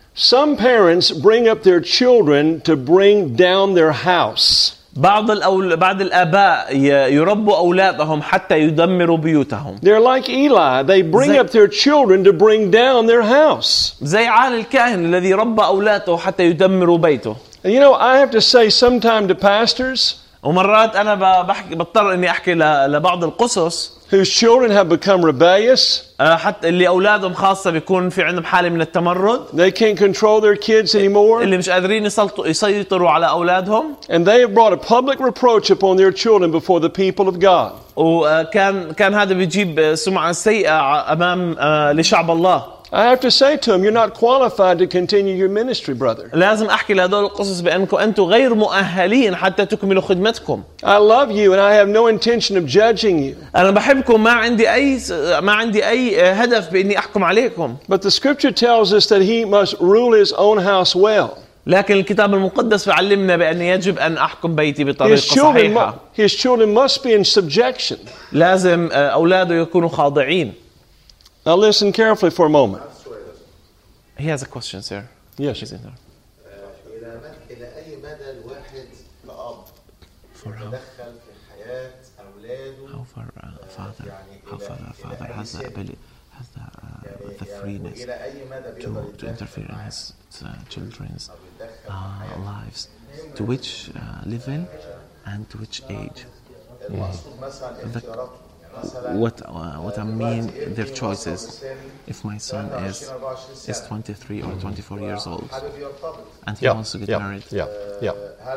Some parents bring up their children to bring down their house. بعض الأول... بعض الآباء ي... يربوا أولادهم حتى يدمروا بيوتهم. They're like Eli. They bring زي... up their children to bring down their house. زي عالي الكاهن الذي ربى أولاده حتى يدمروا بيته. And you know, I have to say sometime to pastors ومرات أنا بحكي بضطر إني أحكي ل... لبعض القصص whose children have become rebellious. حتى اللي أولادهم خاصة بيكون في عندهم حالة من التمرد. They can't control their kids anymore. اللي مش قادرين يسيطروا يسيطروا على أولادهم. And they have brought a public reproach upon their children before the people of God. وكان كان هذا بيجيب سمعة سيئة أمام لشعب الله. I have to say to him, you're not qualified to continue your ministry, brother. لازم أحكي لهذول القصص بأنكم أنتم غير مؤهلين حتى تكملوا خدمتكم. I love you and I have no intention of judging you. أنا بحبكم ما عندي أي ما عندي أي هدف بإني أحكم عليكم. But the scripture tells us that he must rule his own house well. لكن الكتاب المقدس يعلمنا بأن يجب أن أحكم بيتي بطريقة His children, صحيحة. his children must be in subjection. لازم أولاده يكونوا خاضعين. Now listen carefully for a moment. He has a question, sir. Yes. He's in there. إلى أي مدى الواحد كأب يتدخل في حياة أولاده؟ How far uh, father, how far a father has the ability, has the, uh, the freeness to, to interfere in his uh, children's uh, lives. To which uh, level and to which age? The, what uh, what I mean their choices. If my son is is twenty-three or twenty-four years old and he yeah, wants to get yeah, married, yeah, yeah.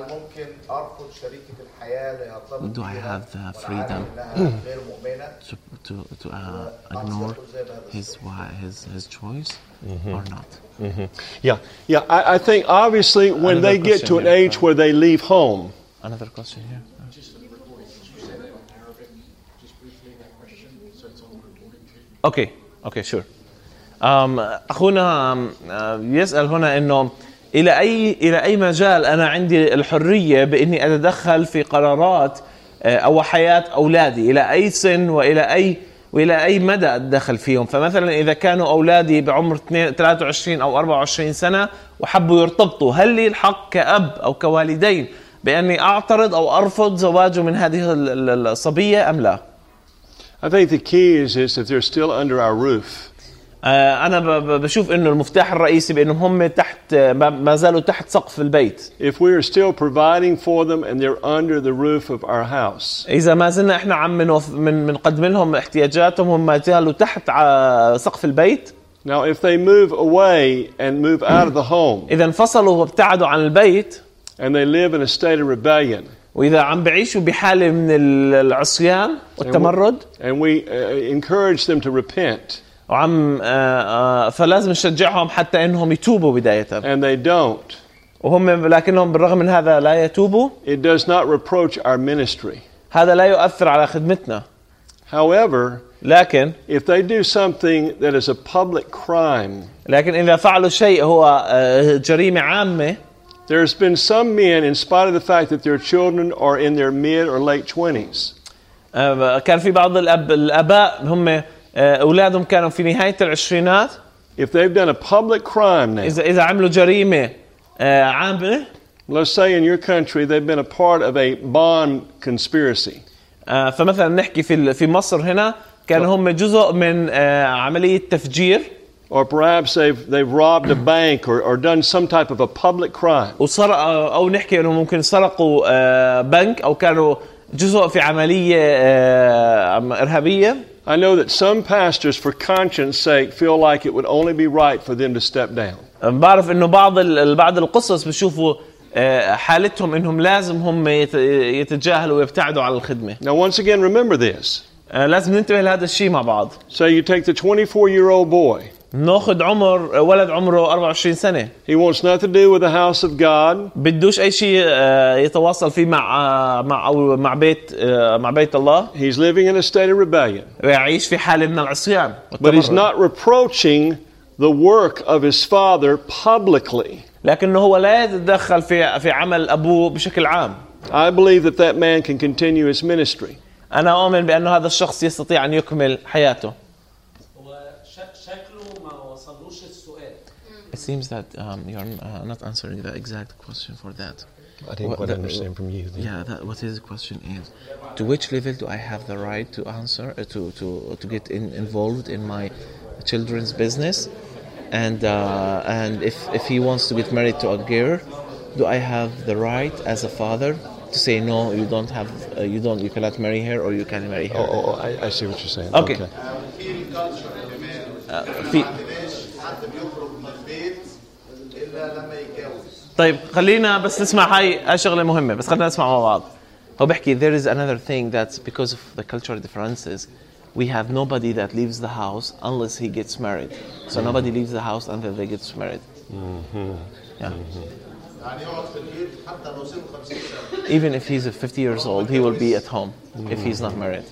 do I have the freedom to to, to uh, ignore his his his choice mm-hmm. or not? Mm-hmm. Yeah, yeah. I, I think obviously when Another they get to an here. age where they leave home. Another question here. اوكي اوكي شور اخونا يسال هنا انه الى اي الى اي مجال انا عندي الحريه باني اتدخل في قرارات او حياه اولادي، الى اي سن والى اي والى اي مدى اتدخل فيهم. فمثلا اذا كانوا اولادي بعمر ثلاثة وعشرين او أربعة وعشرين سنه وحبوا يرتبطوا، هل لي الحق كأب او كوالدين باني اعترض او ارفض زواجه من هذه الصبيه ام لا؟ I think the key is, is if they're still under our roof. أنا بشوف إنه المفتاح الرئيسي بإنهم هم تحت ما زالوا تحت سقف البيت. If we are still providing for them and they're under the roof of our house. إذا ما زلنا إحنا عم من من بنقدم لهم احتياجاتهم هم ما زالوا تحت سقف البيت. Now if they move away and move out of the home. إذا انفصلوا وابتعدوا عن البيت. And they live in a state of rebellion. وإذا عم بعيشوا بحالة من العصيان والتمرد. And we uh, encourage them to repent. وعم فلازم نشجعهم حتى إنهم يتوبوا بداية. And they don't. وهم لكنهم بالرغم من هذا لا يتوبوا. It does not reproach our ministry. هذا لا يؤثر على خدمتنا. However, لكن if they do something that is a public crime. لكن إذا فعلوا شيء هو جريمة عامة. There's been some men, in spite of the fact that their children are in their mid or late twenties. كان في بعض الأب الآباء هم أولادهم كانوا في نهاية العشرينات. If they've done a public crime now. إذا إذا عملوا جريمة عامة. Let's say in your country they've been a part of a bond conspiracy. فمثلا نحكي في في مصر هنا كانوا هم جزء من عملية تفجير. Or perhaps they've they've robbed a bank or or done some type of a public crime. وسرق أو نحكي إنه ممكن سرقوا بنك أو كانوا جزء في عملية إرهابية. I know that some pastors, for conscience sake, feel like it would only be right for them to step down. بعرف إنه بعض بعض القصص بشوفوا حالتهم إنهم لازم هم يتجاهلوا ويبتعدوا عن الخدمة. Now once again, remember this. لازم ننتبه لهذا الشيء مع بعض. So you take the twenty-four-year-old boy. ناخذ عمر ولد عمره أربعة وعشرين سنة. He wants nothing to do with the house of God. بدوش أي شيء يتواصل فيه مع مع أو مع بيت مع بيت الله. He's living in a state of rebellion. ويعيش في حالة من العصيان. But he's not reproaching the work of his father publicly. لكنه هو لا يتدخل في في عمل أبوه بشكل عام. I believe that that man can continue his ministry. أنا أؤمن بأن هذا الشخص يستطيع أن يكمل حياته. شكله ما وصلوش السؤال. It seems that um, you're uh, not answering the exact question for that. I didn't What quite the- understand from you. Then. Yeah, that, what his question is: to which level do I have the right to answer, uh, to to to get in, involved in my children's business, and uh, and if if he wants to get married to a girl, do I have the right as a father to say no? You don't have, uh, you don't, you cannot marry her, or you can marry her. Oh, oh, oh I, I see what you're saying. Okay. في الكالتشر كمان Uh, في ما عندناش حد بيخرج من البيت الا لما يتجوز. طيب خلينا بس نسمع هاي هاي شغله مهمه، بس خلينا نسمع مع بعض. هو بحكي there is another thing that because of the cultural differences we have nobody that leaves the house unless he gets married. So nobody leaves the house until they get married. Yeah. يعني يقعد في البيت حتى لو سنه خمسين سنه. Even if he's fifty years old, he will be at home if he's not married.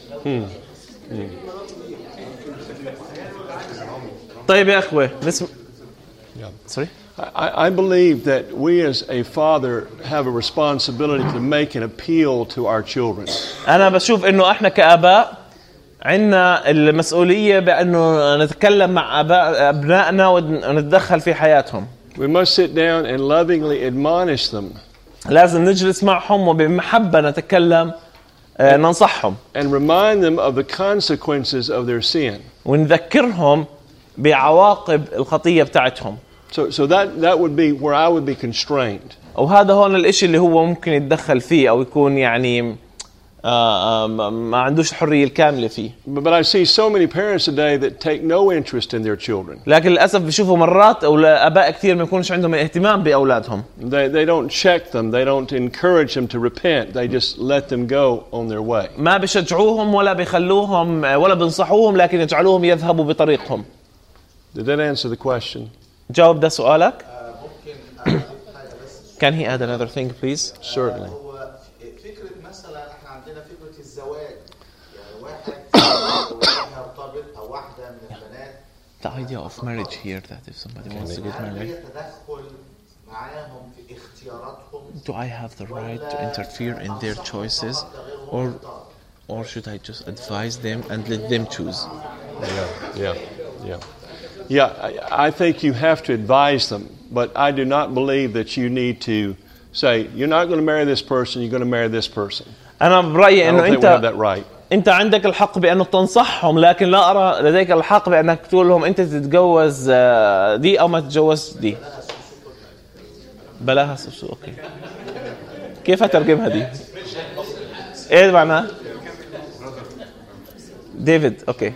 طيب يا اخوه نسمع. Yeah. Sorry. I, I believe that we as a father have a responsibility to make an appeal to our children. أنا بشوف إنه إحنا كآباء عنا المسؤولية بأنه نتكلم مع آباء أبنائنا ونتدخل في حياتهم. We must sit down and lovingly admonish them لازم نجلس معهم وبمحبة نتكلم، آه، ننصحهم and remind them of the consequences of their sin. ونذكرهم بعواقب الخطية بتاعتهم. So, so that, that would be where I would be constrained. وهذا هون الإشي اللي هو ممكن يتدخل فيه أو يكون يعني آه، آه، ما عندوش الحرية الكاملة فيه. But, but I see so many parents today that take no interest in their children. لكن للأسف بشوفوا مرات أو آباء كثير ما يكونش عندهم اهتمام بأولادهم. They, they don't check them. They don't encourage them to repent. They just let them go on their way. ما بشجعوهم ولا بيخلوهم ولا بنصحوهم، لكن يجعلوهم يذهبوا بطريقهم. Did that answer the question? جاوب ده سؤالك. ممكن اضيف حاجه بس. Can he add another thing please? Certainly. هو فكره مثلا احنا عندنا فكره الزواج، يعني واحد يرتبط او واحده من البنات. The idea of marriage here, that if somebody wants to get هل married, هي تدخل معاهم في اختياراتهم؟ do I have the right to interfere in their choices, or or should I just advise them and let them choose? Yeah, yeah, yeah. Yeah, I, I think you have to advise them, but I do not believe that you need to say, you're not going to marry this person, you're going to marry this person. أنا برأيي I إنه don't think we have أنت that right. أنت عندك الحق بأنه تنصحهم، لكن لا أرى لديك الحق بأنك تقول لهم أنت تتجوز آه، دي أو ما تتجوز دي. بلاها سوسو. أوكي. كيف أترجمها دي؟ إيه معناها؟ ديفيد. أوكي.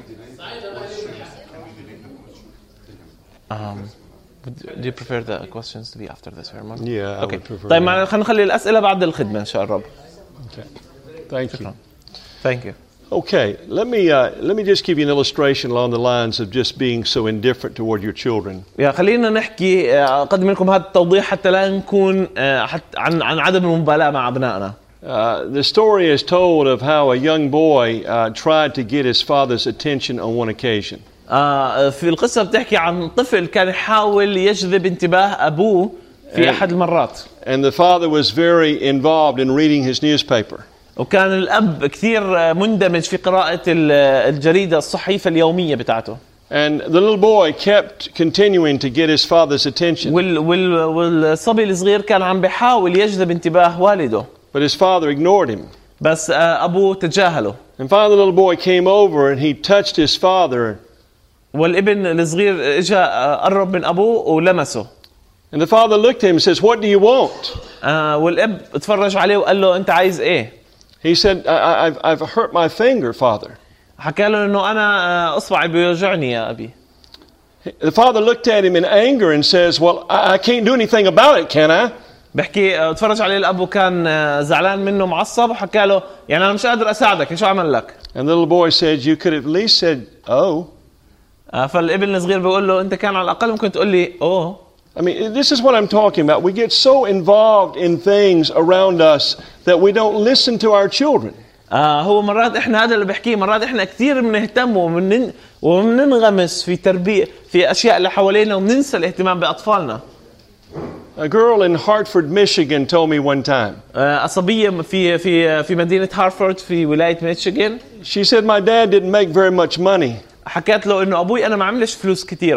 Um, do you prefer the questions to be after the sermon? Yeah, I Okay. would prefer طيب that. معنا خلينا نخلي الأسئلة بعد الخدمة إن شاء الرب. Okay. Thank you. Thank you. Okay, let me uh, let me just give you an illustration along the lines of just being so indifferent toward your children. يا خلينا نحكي آه، أقدم لكم هذا التوضيح حتى لا نكون آه، حتى عن عن عدم المبالاة مع أبنائنا. Uh, the story is told of how a young boy uh, tried to get his father's attention on one occasion. آه، في القصة بتحكي عن طفل كان يحاول يجذب انتباه أبوه في أحد المرات. And the father was very involved in reading his newspaper. وكان الأب كثير مندمج في قراءة ال- الجريدة الصحيفة اليومية بتاعته. And the little boy kept continuing to get his father's attention. وال وال والصبي الصغير كان عم بيحاول يجذب انتباه والده. But his father ignored him. بس آه، أبوه تجاهله. And finally the little boy came over and he touched his father. والابن الصغير اجى آه، قرب من أبوه ولمسه. And the father looked at him and says, "What do you want?" آه، والأب اتفرج عليه وقال له أنت عايز إيه؟ He said, I, I, I've, I've hurt my finger, father. حكى له إنه أنا آه، إصبعي بيوجعني يا أبي. The father looked at him in anger and says, "Well, I, I can't do anything about it, can I?" بحكي آه، اتفرج عليه الأب وكان آه، زعلان منه معصب وحكى له يعني أنا مش قادر أساعدك، شو أعمل لك؟ And the little boy said, "You could have at least said, oh." آه، فالابن الصغير بيقول له أنت كان على الأقل ممكن تقول لي أوه. I mean, this is what I'm talking about. We get so involved in things around us that we don't listen to our children. آه هو مرات إحنا هذا اللي بحكيه، مرات إحنا كثير بنهتم ومن وبننغمس في تربية في أشياء اللي حوالينا وبننسى الاهتمام بأطفالنا. A girl in Hartford, Michigan told me one time. آه صبية في في في مدينة هارفورد في ولاية ميشيغان. She said, "My dad didn't make very much money, حكت له إنه أبوي أنا ما عملش فلوس كتيرة.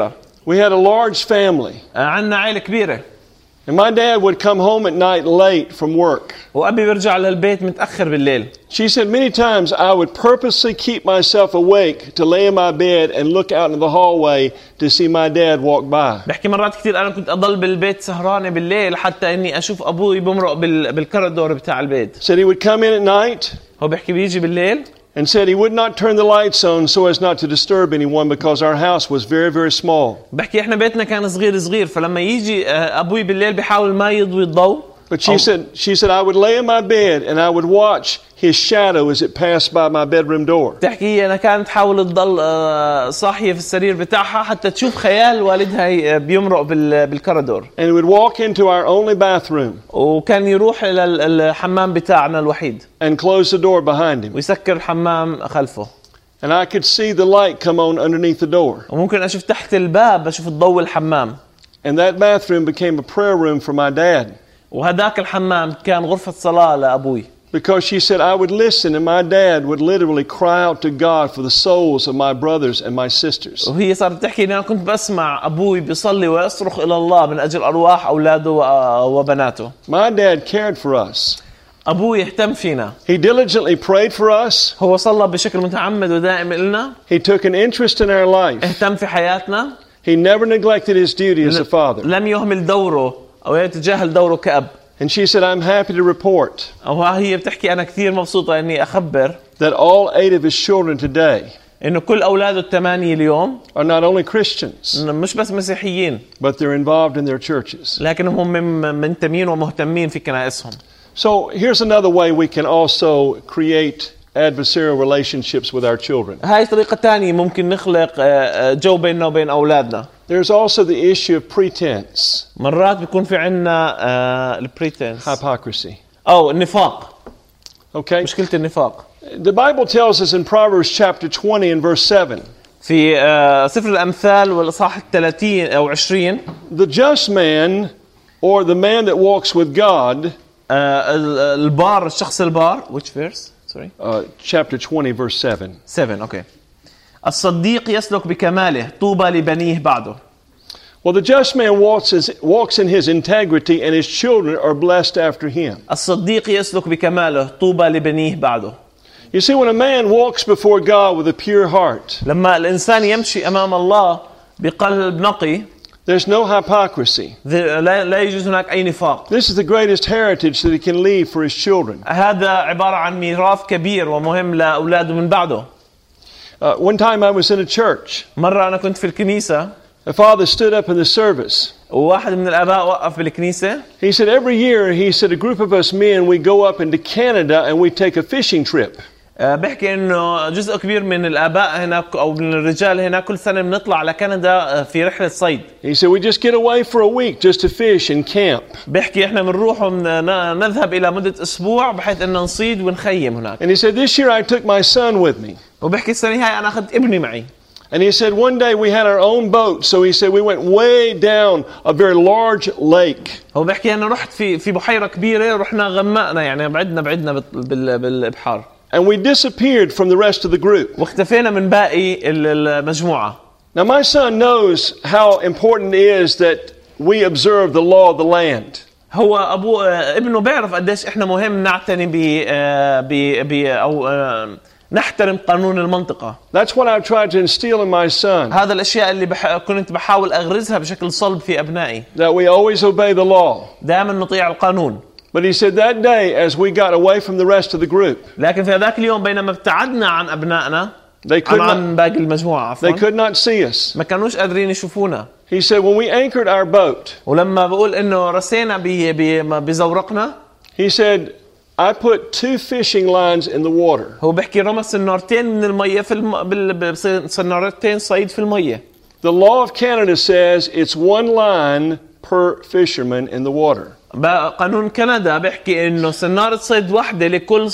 We had a large family. عندنا عائلة كبيرة. And my dad would come home at night late from work. وأبي بيرجع للبيت متأخر بالليل. She said many times I would purposely keep myself awake to lay in my bed and look out into the hallway to see my dad walk by. بحكي مرات كتير أنا كنت أضل بالبيت سهرانة بالليل حتى إني أشوف أبوي بمرق بال بالكوريدور بتاع البيت. Said he would come in at night. هو بحكي بيجي بالليل. And said he would not turn the lights on so as not to disturb anyone because our house was very, very small. بحكي إحنا بيتنا كان صغير صغير فلما يجي أبوي بالليل بيحاول ما يضوي الضوء. But she said, she said I would lay in my bed and I would watch his shadow as it passed by my bedroom door. تحكي أنا كانت تحاول تضل صاحية في السرير بتاعها حتى تشوف خيال والدها بيمرق بالكوريدور. And he would walk into our only bathroom. وكان يروح إلى الحمام بتاعنا الوحيد. And close the door behind him. ويسكر الحمام خلفه. And I could see the light come on underneath the door. وممكن أشوف تحت الباب أشوف الضوء الحمام. And that bathroom became a prayer room for my dad. وهداك الحمام كان غرفة صلاة لأبوي. Because she said I would listen and my dad would literally cry out to God for the souls of my brothers and my sisters. وهي صارت تحكي إن أنا كنت بسمع أبوي بيصلي ويصرخ إلى الله من أجل أرواح أولاده وبناته. My dad cared for us. أبوي اهتم فينا. He diligently prayed for us. هو صلى بشكل متعمد ودائم إلنا. He took an interest in our life. اهتم في حياتنا. He never neglected his duty as a father. لم يهمل دوره أو يتجاهل دوره كأب. And she said, I'm happy to report أو هي بتحكي أنا كثير مبسوطة إني أخبر that all eight of his children today إنه كل أولاده الثمانية اليوم are not only Christians, مش بس مسيحيين but they're involved in their churches. لكنهم هم منتمين ومهتمين في كنائسهم. So here's another way we can also create adversarial relationships with our children. هاي طريقة تانية ممكن نخلق جو بيننا وبين أولادنا. There's also the issue of pretense. مرات بيكون في عنا البريتنس. Hypocrisy. أو النفاق. Okay. مشكلة النفاق. The Bible tells us in Proverbs chapter twenty and verse seven. في سفر الأمثال والإصحاح الثلاثين أو عشرين. The just man or the man that walks with God. البار الشخص البار. Which verse? Sorry. Uh, chapter twenty verse seven. seven. Okay. الصديق يسلك بكماله طوبى لبنيه بعده. Well, the just man walks, his, walks in his integrity and his children are blessed after him. الصديق يسلك بكماله طوبى لبنيه بعده. You see, when a man walks before God with a pure heart, لما الإنسان يمشي أمام الله بقلب نقي, there's no hypocrisy. لا لا يوجد هناك أي نفاق. This is the greatest heritage that he can leave for his children. هذا عبارة عن ميراث كبير ومهم لأولاده من بعده. Uh, one time I was in a church. مرة أنا كنت في الكنيسة. A father stood up in the service. وواحد من الآباء وقف بالكنيسة. He said every year, he said, a group of us men, we go up into Canada and we take a fishing trip. بحكي إنه جزء كبير من الآباء هناك أو من الرجال هناك كل سنة بنطلع على كندا في رحلة صيد. He said we just get away for a week just to fish and camp. بحكي إحنا بنروح ونذهب إلى مدة أسبوع بحيث إنه نصيد ونخيم هناك. And he said this year I took my son with me. وبحكي السنة هاي أنا أخذت ابني معي. And he said one day we had our own boat, so he said we went way down a very large lake. هو بحكي أنا رحت في في بحيرة كبيرة رحنا غمقنا يعني بعدنا بعدنا بالبحار. And we disappeared from the rest of the group. واختفينا من باقي المجموعة. Now my son knows how important it is that we observe the law of the land. هو أبو ابنه بيعرف قديش إحنا مهم نعتني ب ب ب أو نحترم قانون المنطقة. That's what I've tried to instill in my son. هذا الأشياء اللي بح... كنت بحاول أغرزها بشكل صلب في أبنائي. That we always obey the law. دائما نطيع القانون. But he said that day, as we got away from the rest of the group, لكن في هذاك اليوم بينما ابتعدنا عن أبنائنا they could عن not, باقي المجموعة عفوا. they could not see us. ما كانوش قادرين يشوفونا. He said when we anchored our boat, ولما بقول إنه رسينا ب ب بزورقنا. He said, I put two fishing lines in the water. هو بحكي رمى سنارتين من المية في الم... بال... سنارتين صيد في المية. The law of Canada says it's one line per fisherman in the water. بقى قانون كندا بحكي إنه سنارة صيد واحدة لكل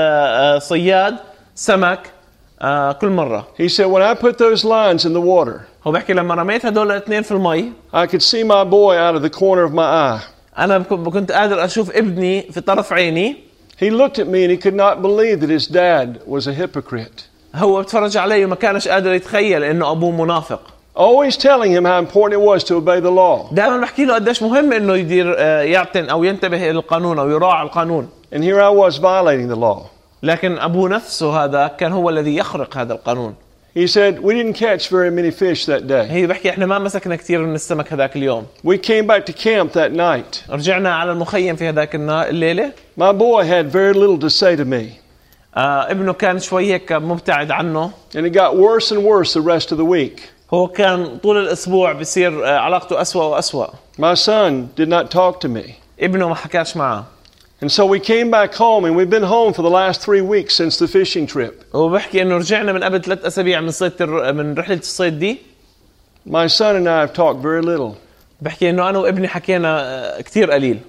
صياد سمك كل مرة. He said when I put those lines in the water, هو بحكي لما رميت هدول الاثنين في المي. I could see my boy out of the corner of my eye. أنا كنت قادر أشوف ابني في طرف عيني. He looked at me and he could not believe that his dad was a hypocrite. هو بتفرج علي وما كانش قادر يتخيل إنه أبوه منافق. always telling him how important it was to obey the law. دائما بحكي له قديش مهم انه يدير آه، يعتن او ينتبه الى القانون او يراعي القانون. And here I was violating the law. لكن ابوه نفسه هذا كان هو الذي يخرق هذا القانون. He said, we didn't catch very many fish that day. هي بحكي احنا ما مسكنا كثير من السمك هذاك اليوم. We came back to camp that night. رجعنا على المخيم في هذاك الليله. My boy had very little to say to me. آه ابنه كان شوي هيك مبتعد عنه. And it got worse and worse the rest of the week. هو كان طول الاسبوع بصير آه علاقته أسوأ وأسوأ. My son did not talk to me. ابنه ما حكاش معه. And so we came back home, and we've been home for the last three weeks since the fishing trip. وبحكي انه رجعنا من قبل ثلاث اسابيع من صيد من رحله الصيد دي. My son and I have talked very little. بحكي انه انا وابني حكينا كثير قليل.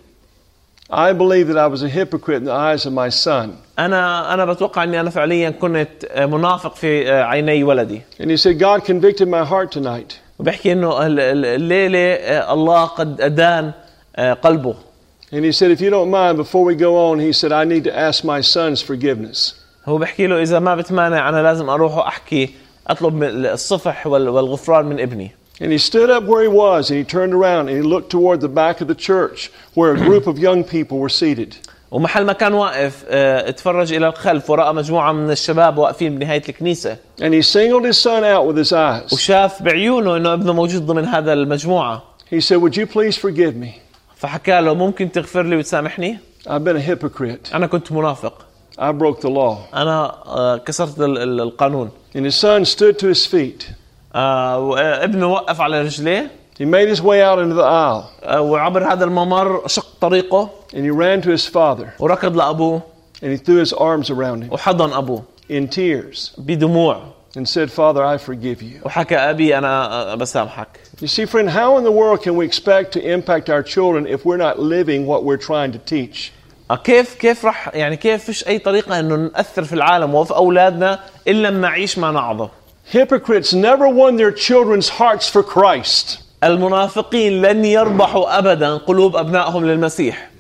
I believe that I was a hypocrite in the eyes of my son. انا انا بتوقع اني انا فعليا كنت منافق في عيني ولدي. And he said, God convicted my heart tonight. وبحكي انه الليله الله قد ادان قلبه. And he said, if you don't mind, before we go on, he said, I need to ask my son's forgiveness. هو بحكي له إذا ما بتمانع أنا لازم أروح أحكي أطلب الصفح والغفران من ابني. And he stood up where he was and he turned around and he looked toward the back of the church where a group of young people were seated. ومحل ما كان واقف اتفرج إلى الخلف ورأى مجموعة من الشباب واقفين بنهاية الكنيسة. And he singled his son out with his eyes. وشاف بعيونه إنه ابنه موجود ضمن هذا المجموعة. He said, would you please forgive me? فحكى له ممكن تغفر لي وتسامحني؟ I've been a hypocrite. أنا كنت منافق. I broke the law. أنا كسرت القانون. And his son stood to his feet. ابنه وقف على رجليه. He made his way out into the aisle. وعبر هذا الممر شق طريقه. And he ran to his father. وركض لأبوه. And he threw his arms around him. وحضن أبوه. In tears. بدموع. And said, Father, I forgive you. وحكى أبي أنا بسامحك. You see, friend, how in the world can we expect to impact our children if we're not living what we're trying to teach? كيف كيف رح يعني كيف فيش أي طريقة إنه نأثر في العالم وفي أولادنا إلا لما نعيش ما نعظه. Hypocrites never won their children's hearts for Christ. المنافقين لن يربحوا أبدا قلوب أبنائهم للمسيح.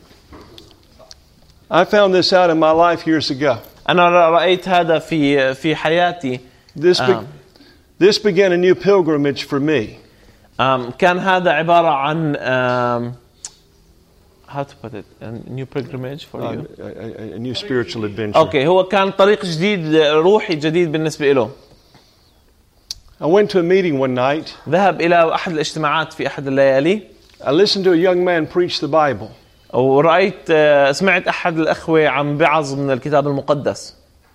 I found this out in my life years ago. أنا رأيت هذا في في حياتي. This be- this began a new pilgrimage for me. Um, كان هذا عبارة عن um, how to put it a new pilgrimage for you. A, a, a new spiritual adventure. أوكي هو كان طريق جديد روحي جديد بالنسبة له. I went to a meeting one night. ذهب إلى أحد الاجتماعات في أحد الليالي. I listened to a young man preach the Bible. ورأيت سمعت أحد الأخوة عم بيعظ من الكتاب المقدس.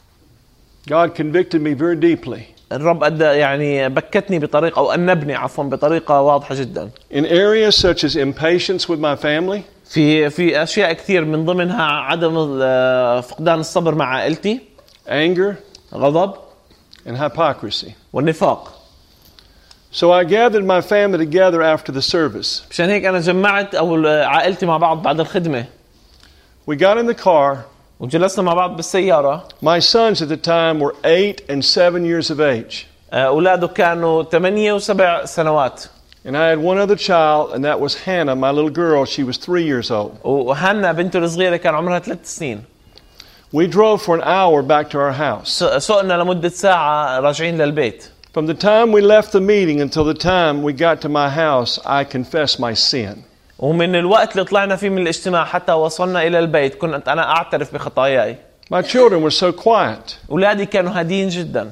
God convicted me very deeply. الرب أدى يعني بكتني بطريقة أو أنبني عفوا بطريقة واضحة جدا. In areas such as impatience with my family. في في أشياء كثير من ضمنها عدم فقدان الصبر مع عائلتي. Anger. غضب. And hypocrisy. والنفاق. So I gathered my family together after the service. مشان هيك أنا جمعت أو عائلتي مع بعض بعد الخدمة. We got in the car. وجلسنا مع بعض بالسيارة. My sons at the time were eight and seven years of age. أولاده كانوا ثمانية وسبع سنوات. And I had one other child, and that was Hannah, my little girl. She was three years old. وهنا بنته الصغيرة كان عمرها ثلاث سنين. We drove for an hour back to our house. سوقنا لمدة ساعة راجعين للبيت. From the time we left the meeting until the time we got to my house, I confessed my sin. ومن الوقت اللي طلعنا فيه من الاجتماع حتى وصلنا إلى البيت كنت أنا أعترف بخطاياي. My children were so quiet. أولادي كانوا هادين جدا.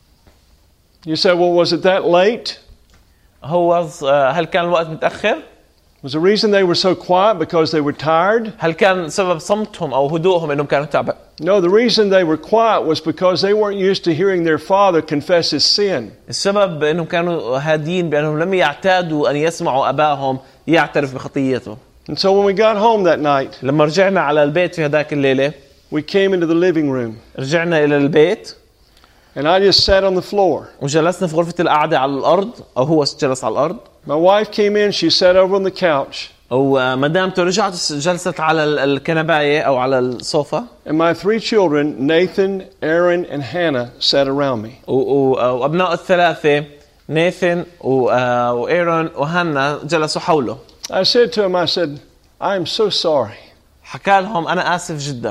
You said, well, was it that late? هو هل كان الوقت متأخر؟ Was the reason they were so quiet because they were tired? هل كان سبب صمتهم أو هدوءهم إنهم كانوا تعبان؟ No, the reason they were quiet was because they weren't used to hearing their father confess his sin. السبب إنهم كانوا هادين بأنهم لم يعتادوا أن يسمعوا أباهم يعترف بخطيته. And so when we got home that night, لما رجعنا على البيت في هذاك الليلة, we came into the living room. رجعنا إلى البيت. And I just sat on the floor. وجلسنا في غرفة القعدة على الأرض أو هو جلس على الأرض. My wife came in, she sat over on the couch. ومدامته رجعت جلست على الكنباية أو على الصوفة. And my three children, Nathan, Aaron, and Hannah, sat around me. وأبناء الثلاثة ناثن وإيرون وهانا جلسوا حوله. I said to him, I said, I am so sorry. حكى لهم أنا آسف جدا.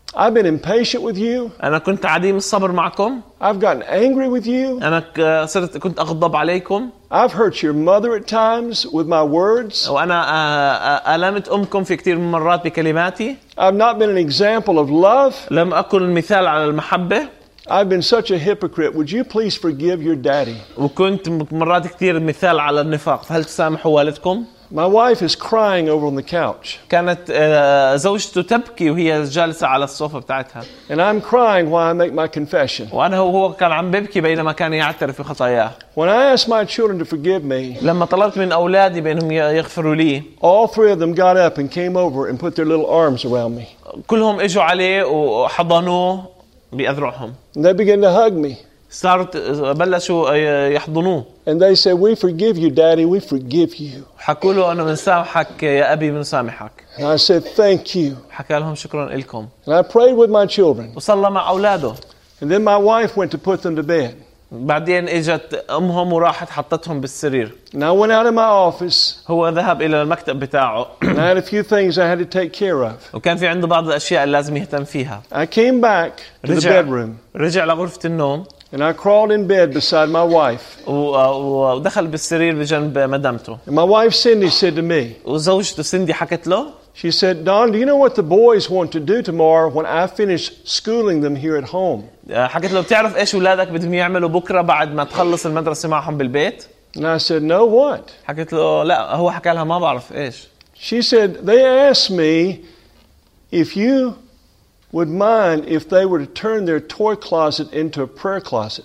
I've been impatient with you. أنا كنت عديم الصبر معكم. I've gotten angry with you. أنا ك- صرت كنت أغضب عليكم. I've hurt your mother at times with my words. وأنا آه، آه، ألمت أمكم في كتير من مرات بكلماتي. I've not been an example of love. لم أكن مثال على المحبة. I've been such a hypocrite. Would you please forgive your daddy? وكنت مرات كتير مثال على النفاق. فهل تسامحوا والدكم؟ My wife is crying over on the couch. كانت آه، زوجته تبكي وهي جالسة على الصوفة بتاعتها. And I'm crying while I make my confession. وأنا هو كان عم ببكي بينما كان يعترف بخطاياه. When I asked my children to forgive me, لما طلبت من أولادي بأنهم يغفروا لي، all three of them got up and came over and put their little arms around me. كلهم إجوا عليه وحضنوه بأذرعهم. And they began to hug me. صاروا بلشوا يحضنوه. And they said, we forgive you, Daddy, we forgive you. حكوا له أنا بنسامحك يا أبي بنسامحك. And I said, thank you. حكى لهم شكرا لكم. And I prayed with my children. وصلى مع أولاده. And then my wife went to put them to bed. بعدين إجت أمهم وراحت حطتهم بالسرير. And I went out of my office. هو ذهب إلى المكتب بتاعه. And I had a few things I had to take care of. وكان في عنده بعض الأشياء اللي لازم يهتم فيها. I came back to the رجع bedroom. رجع لغرفة النوم. And I crawled in bed beside my wife. ودخل بالسرير بجنب مدامته. And my wife Cindy said to me, وزوجته سندي حكت له. she said, Don, do you know what the boys want to do tomorrow when I finish schooling them here at home? حكت له بتعرف إيش أولادك بدهم يعملوا بكرة بعد ما تخلص المدرسة معهم بالبيت؟ And I said, no, what? حكت له لا هو حكى لها ما بعرف إيش. She said, they asked me if you would mind if they were to turn their toy closet into a prayer closet.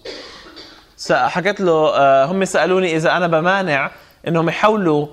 حكت له هم سألوني إذا أنا بمانع إنهم يحولوا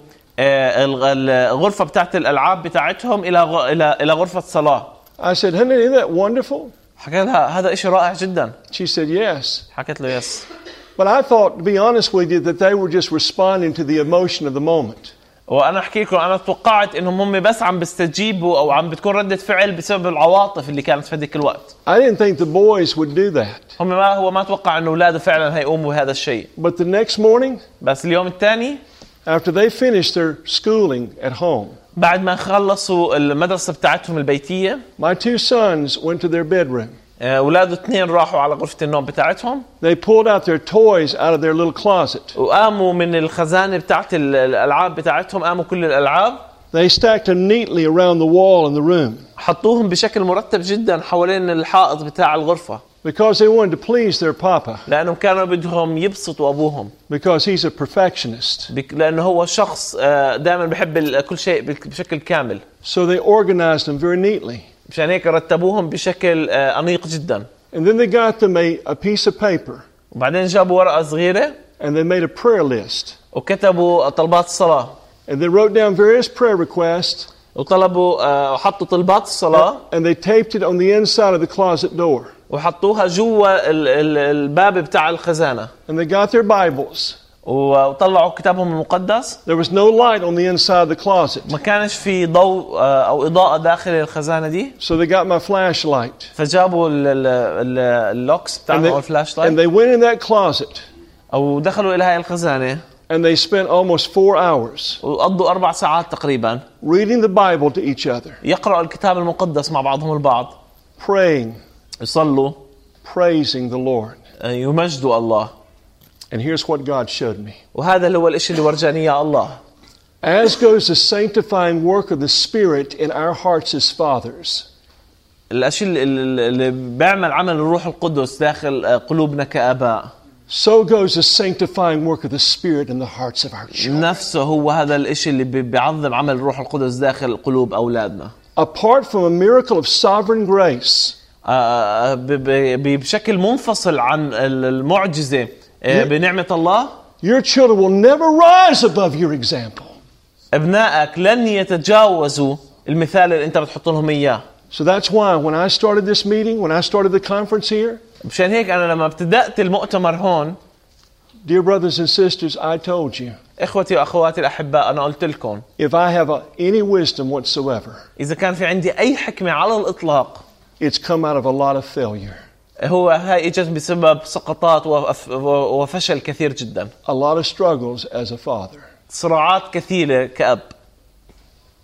الغرفة بتاعت الألعاب بتاعتهم إلى إلى إلى غرفة صلاة. I said, honey, isn't that wonderful? حكت لها هذا إشي رائع جدا. She said, yes. حكت له يس. But I thought, to be honest with you, that they were just responding to the emotion of the moment. وأنا أحكي لكم أنا توقعت إنهم هم بس عم بيستجيبوا أو عم بتكون ردة فعل بسبب العواطف اللي كانت في ذيك الوقت. I didn't think the boys would do that. هم ما هو ما توقع إنه أولاده فعلا هيقوموا بهذا الشيء. But the next morning, بس اليوم الثاني after they finished their schooling at home, بعد ما خلصوا المدرسة بتاعتهم البيتية, my two sons went to their bedroom. أولاده اثنين راحوا على غرفة النوم بتاعتهم. They pulled out their toys out of their little closet. وقاموا من الخزانة بتاعت الألعاب بتاعتهم قاموا كل الألعاب. They stacked them neatly around the wall in the room. حطوهم بشكل مرتب جدا حوالين الحائط بتاع الغرفة. Because they wanted to please their papa. لأنهم كانوا بدهم يبسطوا أبوهم. Because he's a perfectionist. لأنه هو شخص دائما بيحب كل شيء بشكل كامل. So they organized them very neatly. مشان هيك رتبوهم بشكل أنيق جدا. And then they got them a, a piece of paper. وبعدين جابوا ورقة صغيرة. And they made a prayer list. وكتبوا طلبات الصلاة. And they wrote down various prayer requests. وطلبوا وحطوا طلبات الصلاة. And they taped it on the inside of the closet door. وحطوها جوا الباب بتاع الخزانة. And they got their Bibles. وطلعوا كتابهم المقدس. There was no light on the inside of the closet. ما كانش في ضوء أو إضاءة داخل الخزانة دي. So they got my flashlight. فجابوا اللوكس بتاعهم أو الفلاش لايت. And they went in that closet. أو دخلوا إلى هاي الخزانة. And they spent almost four hours. وقضوا أربع ساعات تقريبا. Reading the Bible to each other. يقرأوا الكتاب المقدس مع بعضهم البعض. Praying. يصلوا. Praising the Lord. يمجدوا الله. And here's what God showed me. وهذا اللي هو الإشي اللي ورجاني إياه الله. As goes the sanctifying work of the Spirit in our hearts as fathers. الأشي اللي بيعمل عمل الروح القدس داخل قلوبنا كآباء. So goes the sanctifying work of the Spirit in the hearts of our children. نفسه هو هذا الإشي اللي بيعظم عمل الروح القدس داخل قلوب أولادنا. Apart from a miracle of sovereign grace. بشكل منفصل عن المعجزة بنعمة الله. Your children will never rise above your example. أبنائك لن يتجاوزوا المثال اللي أنت بتحط لهم إياه. So that's why when I started this meeting, when I started the conference here, مشان هيك أنا لما ابتدأت المؤتمر هون, dear brothers and sisters, I told you. إخوتي وأخواتي الأحباء أنا قلت لكم. If I have a, any wisdom whatsoever. إذا كان في عندي أي حكمة على الإطلاق. It's come out of a lot of failure. هو هاي إجت بسبب سقطات وفشل كثير جدا. A lot of struggles as a father. صراعات كثيرة كأب.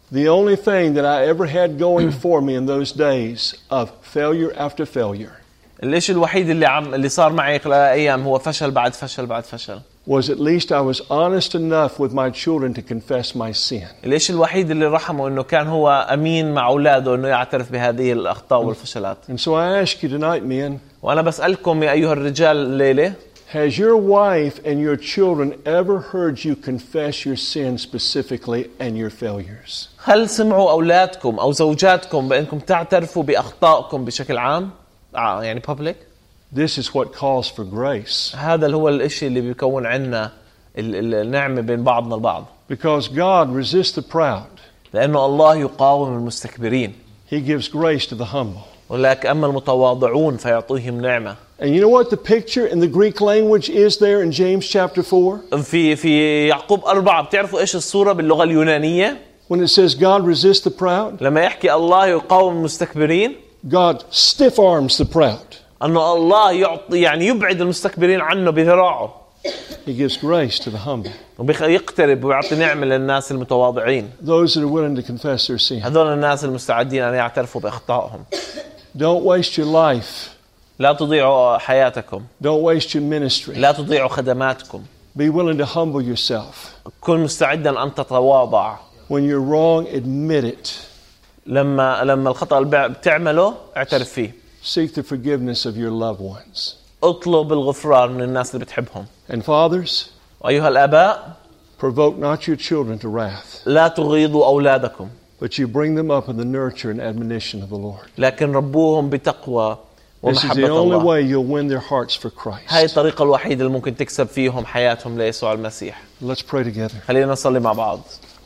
The only thing that I ever had going for me in those days of failure after failure الإشي الوحيد اللي عم اللي صار معي خلال أيام هو فشل بعد فشل بعد فشل. was at least I was honest enough with my children to confess my sin. الإشي الوحيد اللي رحمه إنه كان هو أمين مع أولاده إنه يعترف بهذه الأخطاء والفشلات. And so I ask you tonight, men, وأنا بسألكم يا أيها الرجال الليلة، has your wife and your children ever heard you confess your sin specifically and your failures? هل سمعوا أولادكم أو زوجاتكم بأنكم تعترفوا بأخطائكم بشكل عام؟ آه يعني public. This is what calls for grace. هذا هو الإشي اللي بيكون عنا النعمة بين بعضنا البعض. Because God resists the proud. لأنه الله يقاوم المستكبرين. He gives grace to the humble. ولكن أما المتواضعون فيعطيهم نعمة. And you know what the picture in the Greek language is there in James chapter four? في في يعقوب أربعة بتعرفوا إيش الصورة باللغة اليونانية؟ When it says God resists the proud, لما يحكي الله يقاوم المستكبرين، God stiff arms the proud. أنه الله يعطي يعني يبعد المستكبرين عنه بذراعه. He gives grace to the humble. ويقترب ويعطي نعمة للناس المتواضعين. Those that are willing to confess their sin. هذول الناس المستعدين أن يعترفوا بأخطائهم. Don't waste your life. لا تضيعوا حياتكم. Don't waste your ministry. لا تضيعوا خدماتكم. Be willing to humble yourself. كن مستعدا أن تتواضع. When you're wrong, admit it. لما لما الخطأ اللي بتعمله اعترف فيه. Seek the forgiveness of your loved ones. اطلب الغفران من الناس اللي بتحبهم. And fathers, وأيها الآباء، provoke not your children to wrath, لا تغيظوا أولادكم، but you bring them up in the nurture and admonition of the Lord. لكن ربوهم بتقوى This is ومحبة the only الله. way you'll win their hearts for هاي Christ. الطريقة الوحيدة اللي ممكن تكسب فيهم حياتهم ليسوع المسيح. Let's pray together. خلينا نصلي مع بعض.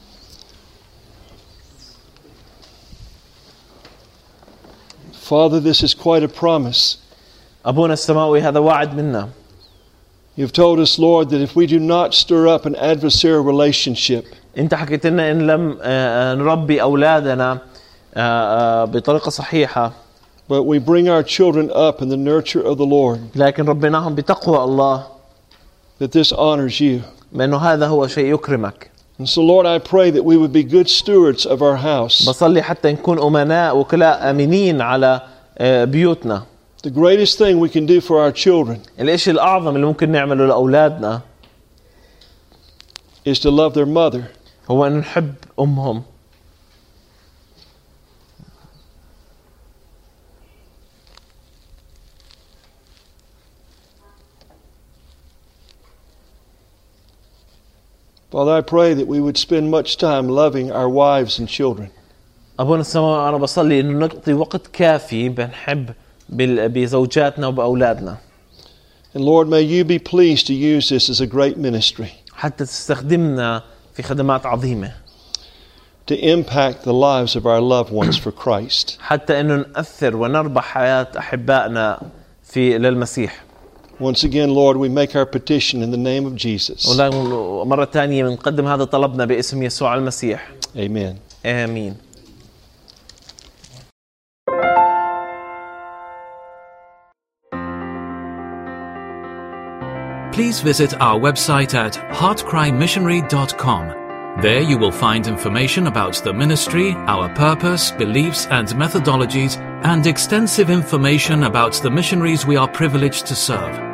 Father, this is quite a promise. أبونا السماوي هذا وعد منا. You've told us, Lord, that if we do not stir up an adversarial relationship, أنت حكيت لنا إن لم نربي أولادنا بطريقة صحيحة، but we bring our children up in the nurture of the Lord, لكن ربيناهم بتقوى الله، that this honors you. بأنه هذا هو شيء يكرمك. And so, Lord, I pray that we would be good stewards of our house. بصلي حتى نكون أمناء وكلاء أمينين على بيوتنا. The greatest thing we can do for our children الإشي الأعظم اللي ممكن نعمله لأولادنا is to love their mother, هو أن نحب أمهم. Father, I pray that we would spend much time loving our wives and children. أبونا السماوي أنا بصلي إنه نقضي وقت كافي بنحب بزوجاتنا وبأولادنا. And Lord, may you be pleased to use this as a great ministry حتى تستخدمنا في خدمات عظيمة. to impact the lives of our loved ones for Christ. حتى إنه نأثر ونربح حياة أحبائنا في للمسيح. Once again, Lord, we make our petition in the name of Jesus. ومرة ثانية بنقدم هذا طلبنا باسم يسوع المسيح. Amen. آمين. Please visit our website at heart cry missionary dot com. There you will find information about the ministry, our purpose, beliefs and methodologies, and extensive information about the missionaries we are privileged to serve.